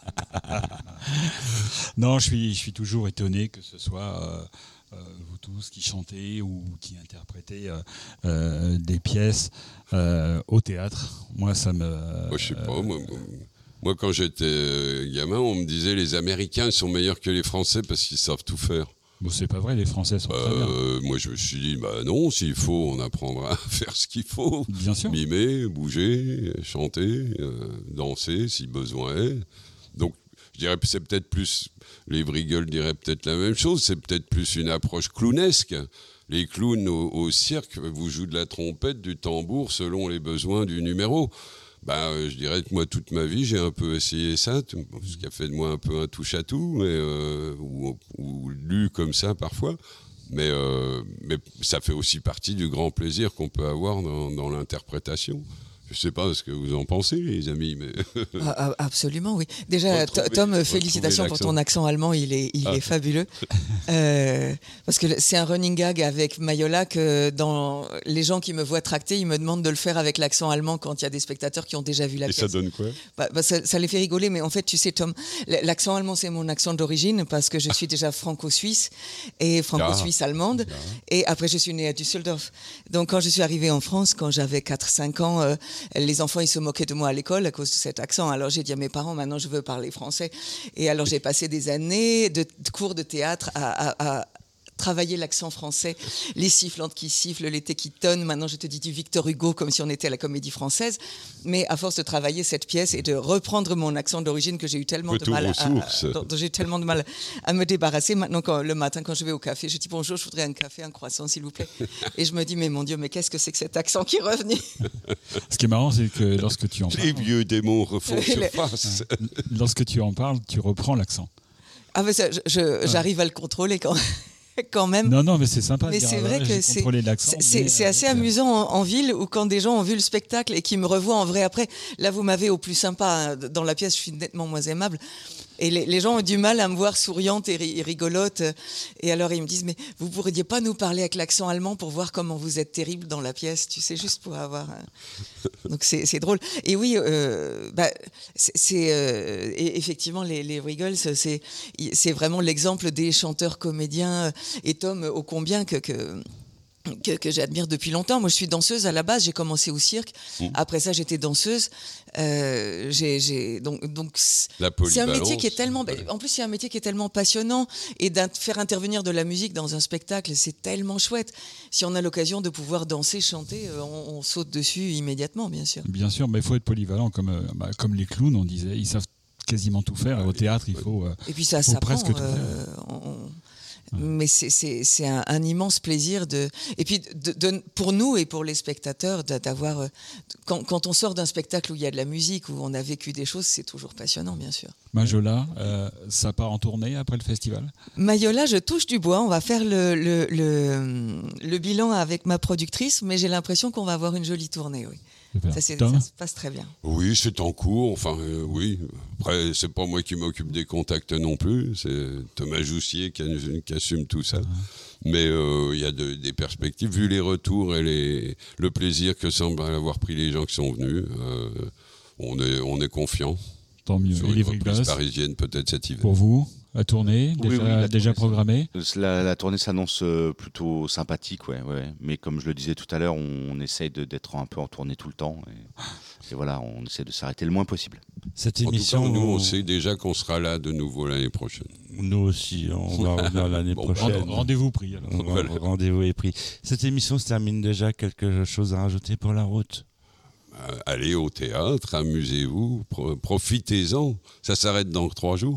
Non, je suis toujours étonné que ce soit vous tous qui chantez ou qui interprétez des pièces au théâtre. Moi, ça me... Moi, je sais pas, moi, quand j'étais gamin, on me disait les Américains sont meilleurs que les Français parce qu'ils savent tout faire. Bon, c'est pas vrai, les Français sont très bien. Moi, je me suis dit, non, s'il faut, on apprendra à faire ce qu'il faut. Bien sûr. Mimer, bouger, chanter, danser, si besoin est. Donc, je dirais que c'est peut-être plus... Les Vrigals diraient peut-être la même chose, c'est peut-être plus une approche clownesque. Les clowns au cirque vous jouent de la trompette, du tambour, selon les besoins du numéro. Je dirais que moi, toute ma vie, j'ai un peu essayé ça, ce qui a fait de moi un peu un touche-à-tout, ou lu comme ça parfois. Mais ça fait aussi partie du grand plaisir qu'on peut avoir dans l'interprétation. Je ne sais pas ce que vous en pensez, les amis, mais... Absolument, oui. Déjà, Tom, félicitations pour ton accent allemand, il est fabuleux. Parce que c'est un running gag avec Mayola que dans les gens qui me voient tracter, ils me demandent de le faire avec l'accent allemand quand il y a des spectateurs qui ont déjà vu la pièce. Et ça donne quoi ? Ça les fait rigoler, mais en fait, tu sais, Tom, l'accent allemand, c'est mon accent d'origine parce que je suis déjà franco-suisse et franco-suisse-allemande. Et après, je suis née à Düsseldorf. Donc, quand je suis arrivée en France, quand j'avais 4-5 ans... les enfants, ils se moquaient de moi à l'école à cause de cet accent. Alors j'ai dit à mes parents, maintenant je veux parler français. Et alors j'ai passé des années de cours de théâtre à travailler l'accent français, les sifflantes qui sifflent, l'été qui tonne. Maintenant, je te dis du Victor Hugo comme si on était à la Comédie Française. Mais à force de travailler cette pièce et de reprendre mon accent d'origine que j'ai eu tellement de mal dont j'ai tellement de mal à me débarrasser. Maintenant, le matin, quand je vais au café, je dis bonjour, je voudrais un café, un croissant, s'il vous plaît. Et je me dis, mais mon Dieu, mais qu'est-ce que c'est que cet accent qui est revenu? Ce qui est marrant, c'est que lorsque tu en parles, les vieux démons refont surface. Lorsque tu en parles, tu reprends l'accent. Ah, mais ça, j'arrive à le contrôler quand même. Non, mais c'est sympa. Mais c'est vrai que c'est assez amusant en ville où quand des gens ont vu le spectacle et qui me revoient en vrai après. Là, vous m'avez au plus sympa dans la pièce. Je suis nettement moins aimable. Et les gens ont du mal à me voir souriante et rigolote. Et alors, ils me disent, mais vous pourriez pas nous parler avec l'accent allemand pour voir comment vous êtes terrible dans la pièce, tu sais, juste pour avoir... Donc, c'est drôle. Et oui, effectivement, les Wiggles, c'est vraiment l'exemple des chanteurs comédiens. Et Tom, ô combien que j'admire depuis longtemps. Moi, je suis danseuse à la base. J'ai commencé au cirque. Après ça, j'étais danseuse. Donc c'est un métier qui est tellement. En plus, c'est un métier qui est tellement passionnant et faire intervenir de la musique dans un spectacle, c'est tellement chouette. Si on a l'occasion de pouvoir danser, chanter, on saute dessus immédiatement, bien sûr. Bien sûr, mais il faut être polyvalent, comme les clowns, on disait. Ils savent quasiment tout faire. Au théâtre, il faut. Et puis ça presque tout faire. Mais c'est un immense plaisir et puis pour nous et pour les spectateurs d'avoir quand on sort d'un spectacle où il y a de la musique, où on a vécu des choses, c'est toujours passionnant, bien sûr. Majola, ça part en tournée après le festival? Majola, je touche du bois. On va faire le bilan avec ma productrice, mais j'ai l'impression qu'on va avoir une jolie tournée, oui. Ça se passe très bien. Oui, c'est en cours. Enfin, oui. Après, c'est pas moi qui m'occupe des contacts non plus. C'est Thomas Joussier qui assume tout ça. Mais il y a des perspectives. Vu les retours et le plaisir que semblent avoir pris les gens qui sont venus, on est confiant. Tant mieux. Sur une reprise parisienne peut-être cet hiver. Pour vous, la tournée déjà programmée? La tournée s'annonce plutôt sympathique, ouais. Mais comme je le disais tout à l'heure, on essaye d'être un peu en tournée tout le temps. Et voilà, on essaie de s'arrêter le moins possible. Cette émission, en tout cas, nous, on sait déjà qu'on sera là de nouveau l'année prochaine. Nous aussi, on va revenir l'année prochaine. Rendez-vous pris. Alors. Voilà. Rendez-vous est pris. Cette émission se termine déjà. Quelque chose à rajouter pour la route? Allez au théâtre, amusez-vous, profitez-en. Ça s'arrête dans 3 jours.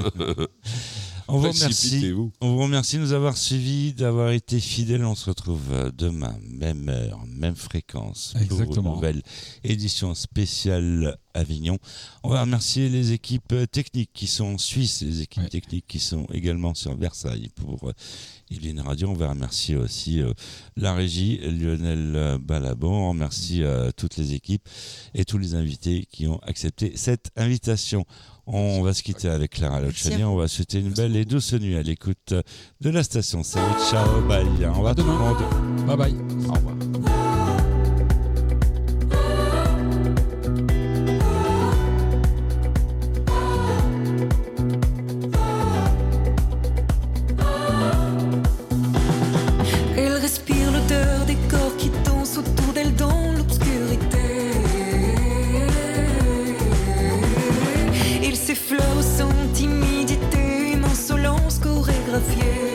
On vous remercie de nous avoir suivis, d'avoir été fidèles. On se retrouve demain, même heure, même fréquence. Exactement. Pour une nouvelle édition spéciale Avignon. On va remercier les équipes techniques qui sont en Suisse, les équipes techniques qui sont également sur Versailles pour Yveline Radio. On va remercier aussi la régie, Lionel Balabon. On remercie toutes les équipes et tous les invités qui ont accepté cette invitation. On va se quitter avec Clara Luciani. On va souhaiter une belle et douce nuit à l'écoute de la station. Salut, ciao, bye. Au revoir tout le monde. Bye bye. Au revoir. Elle respire l'odeur des corps qui dansent autour d'elle dans l'obscurité. Il s'effleure sans timidité, une insolence chorégraphiée.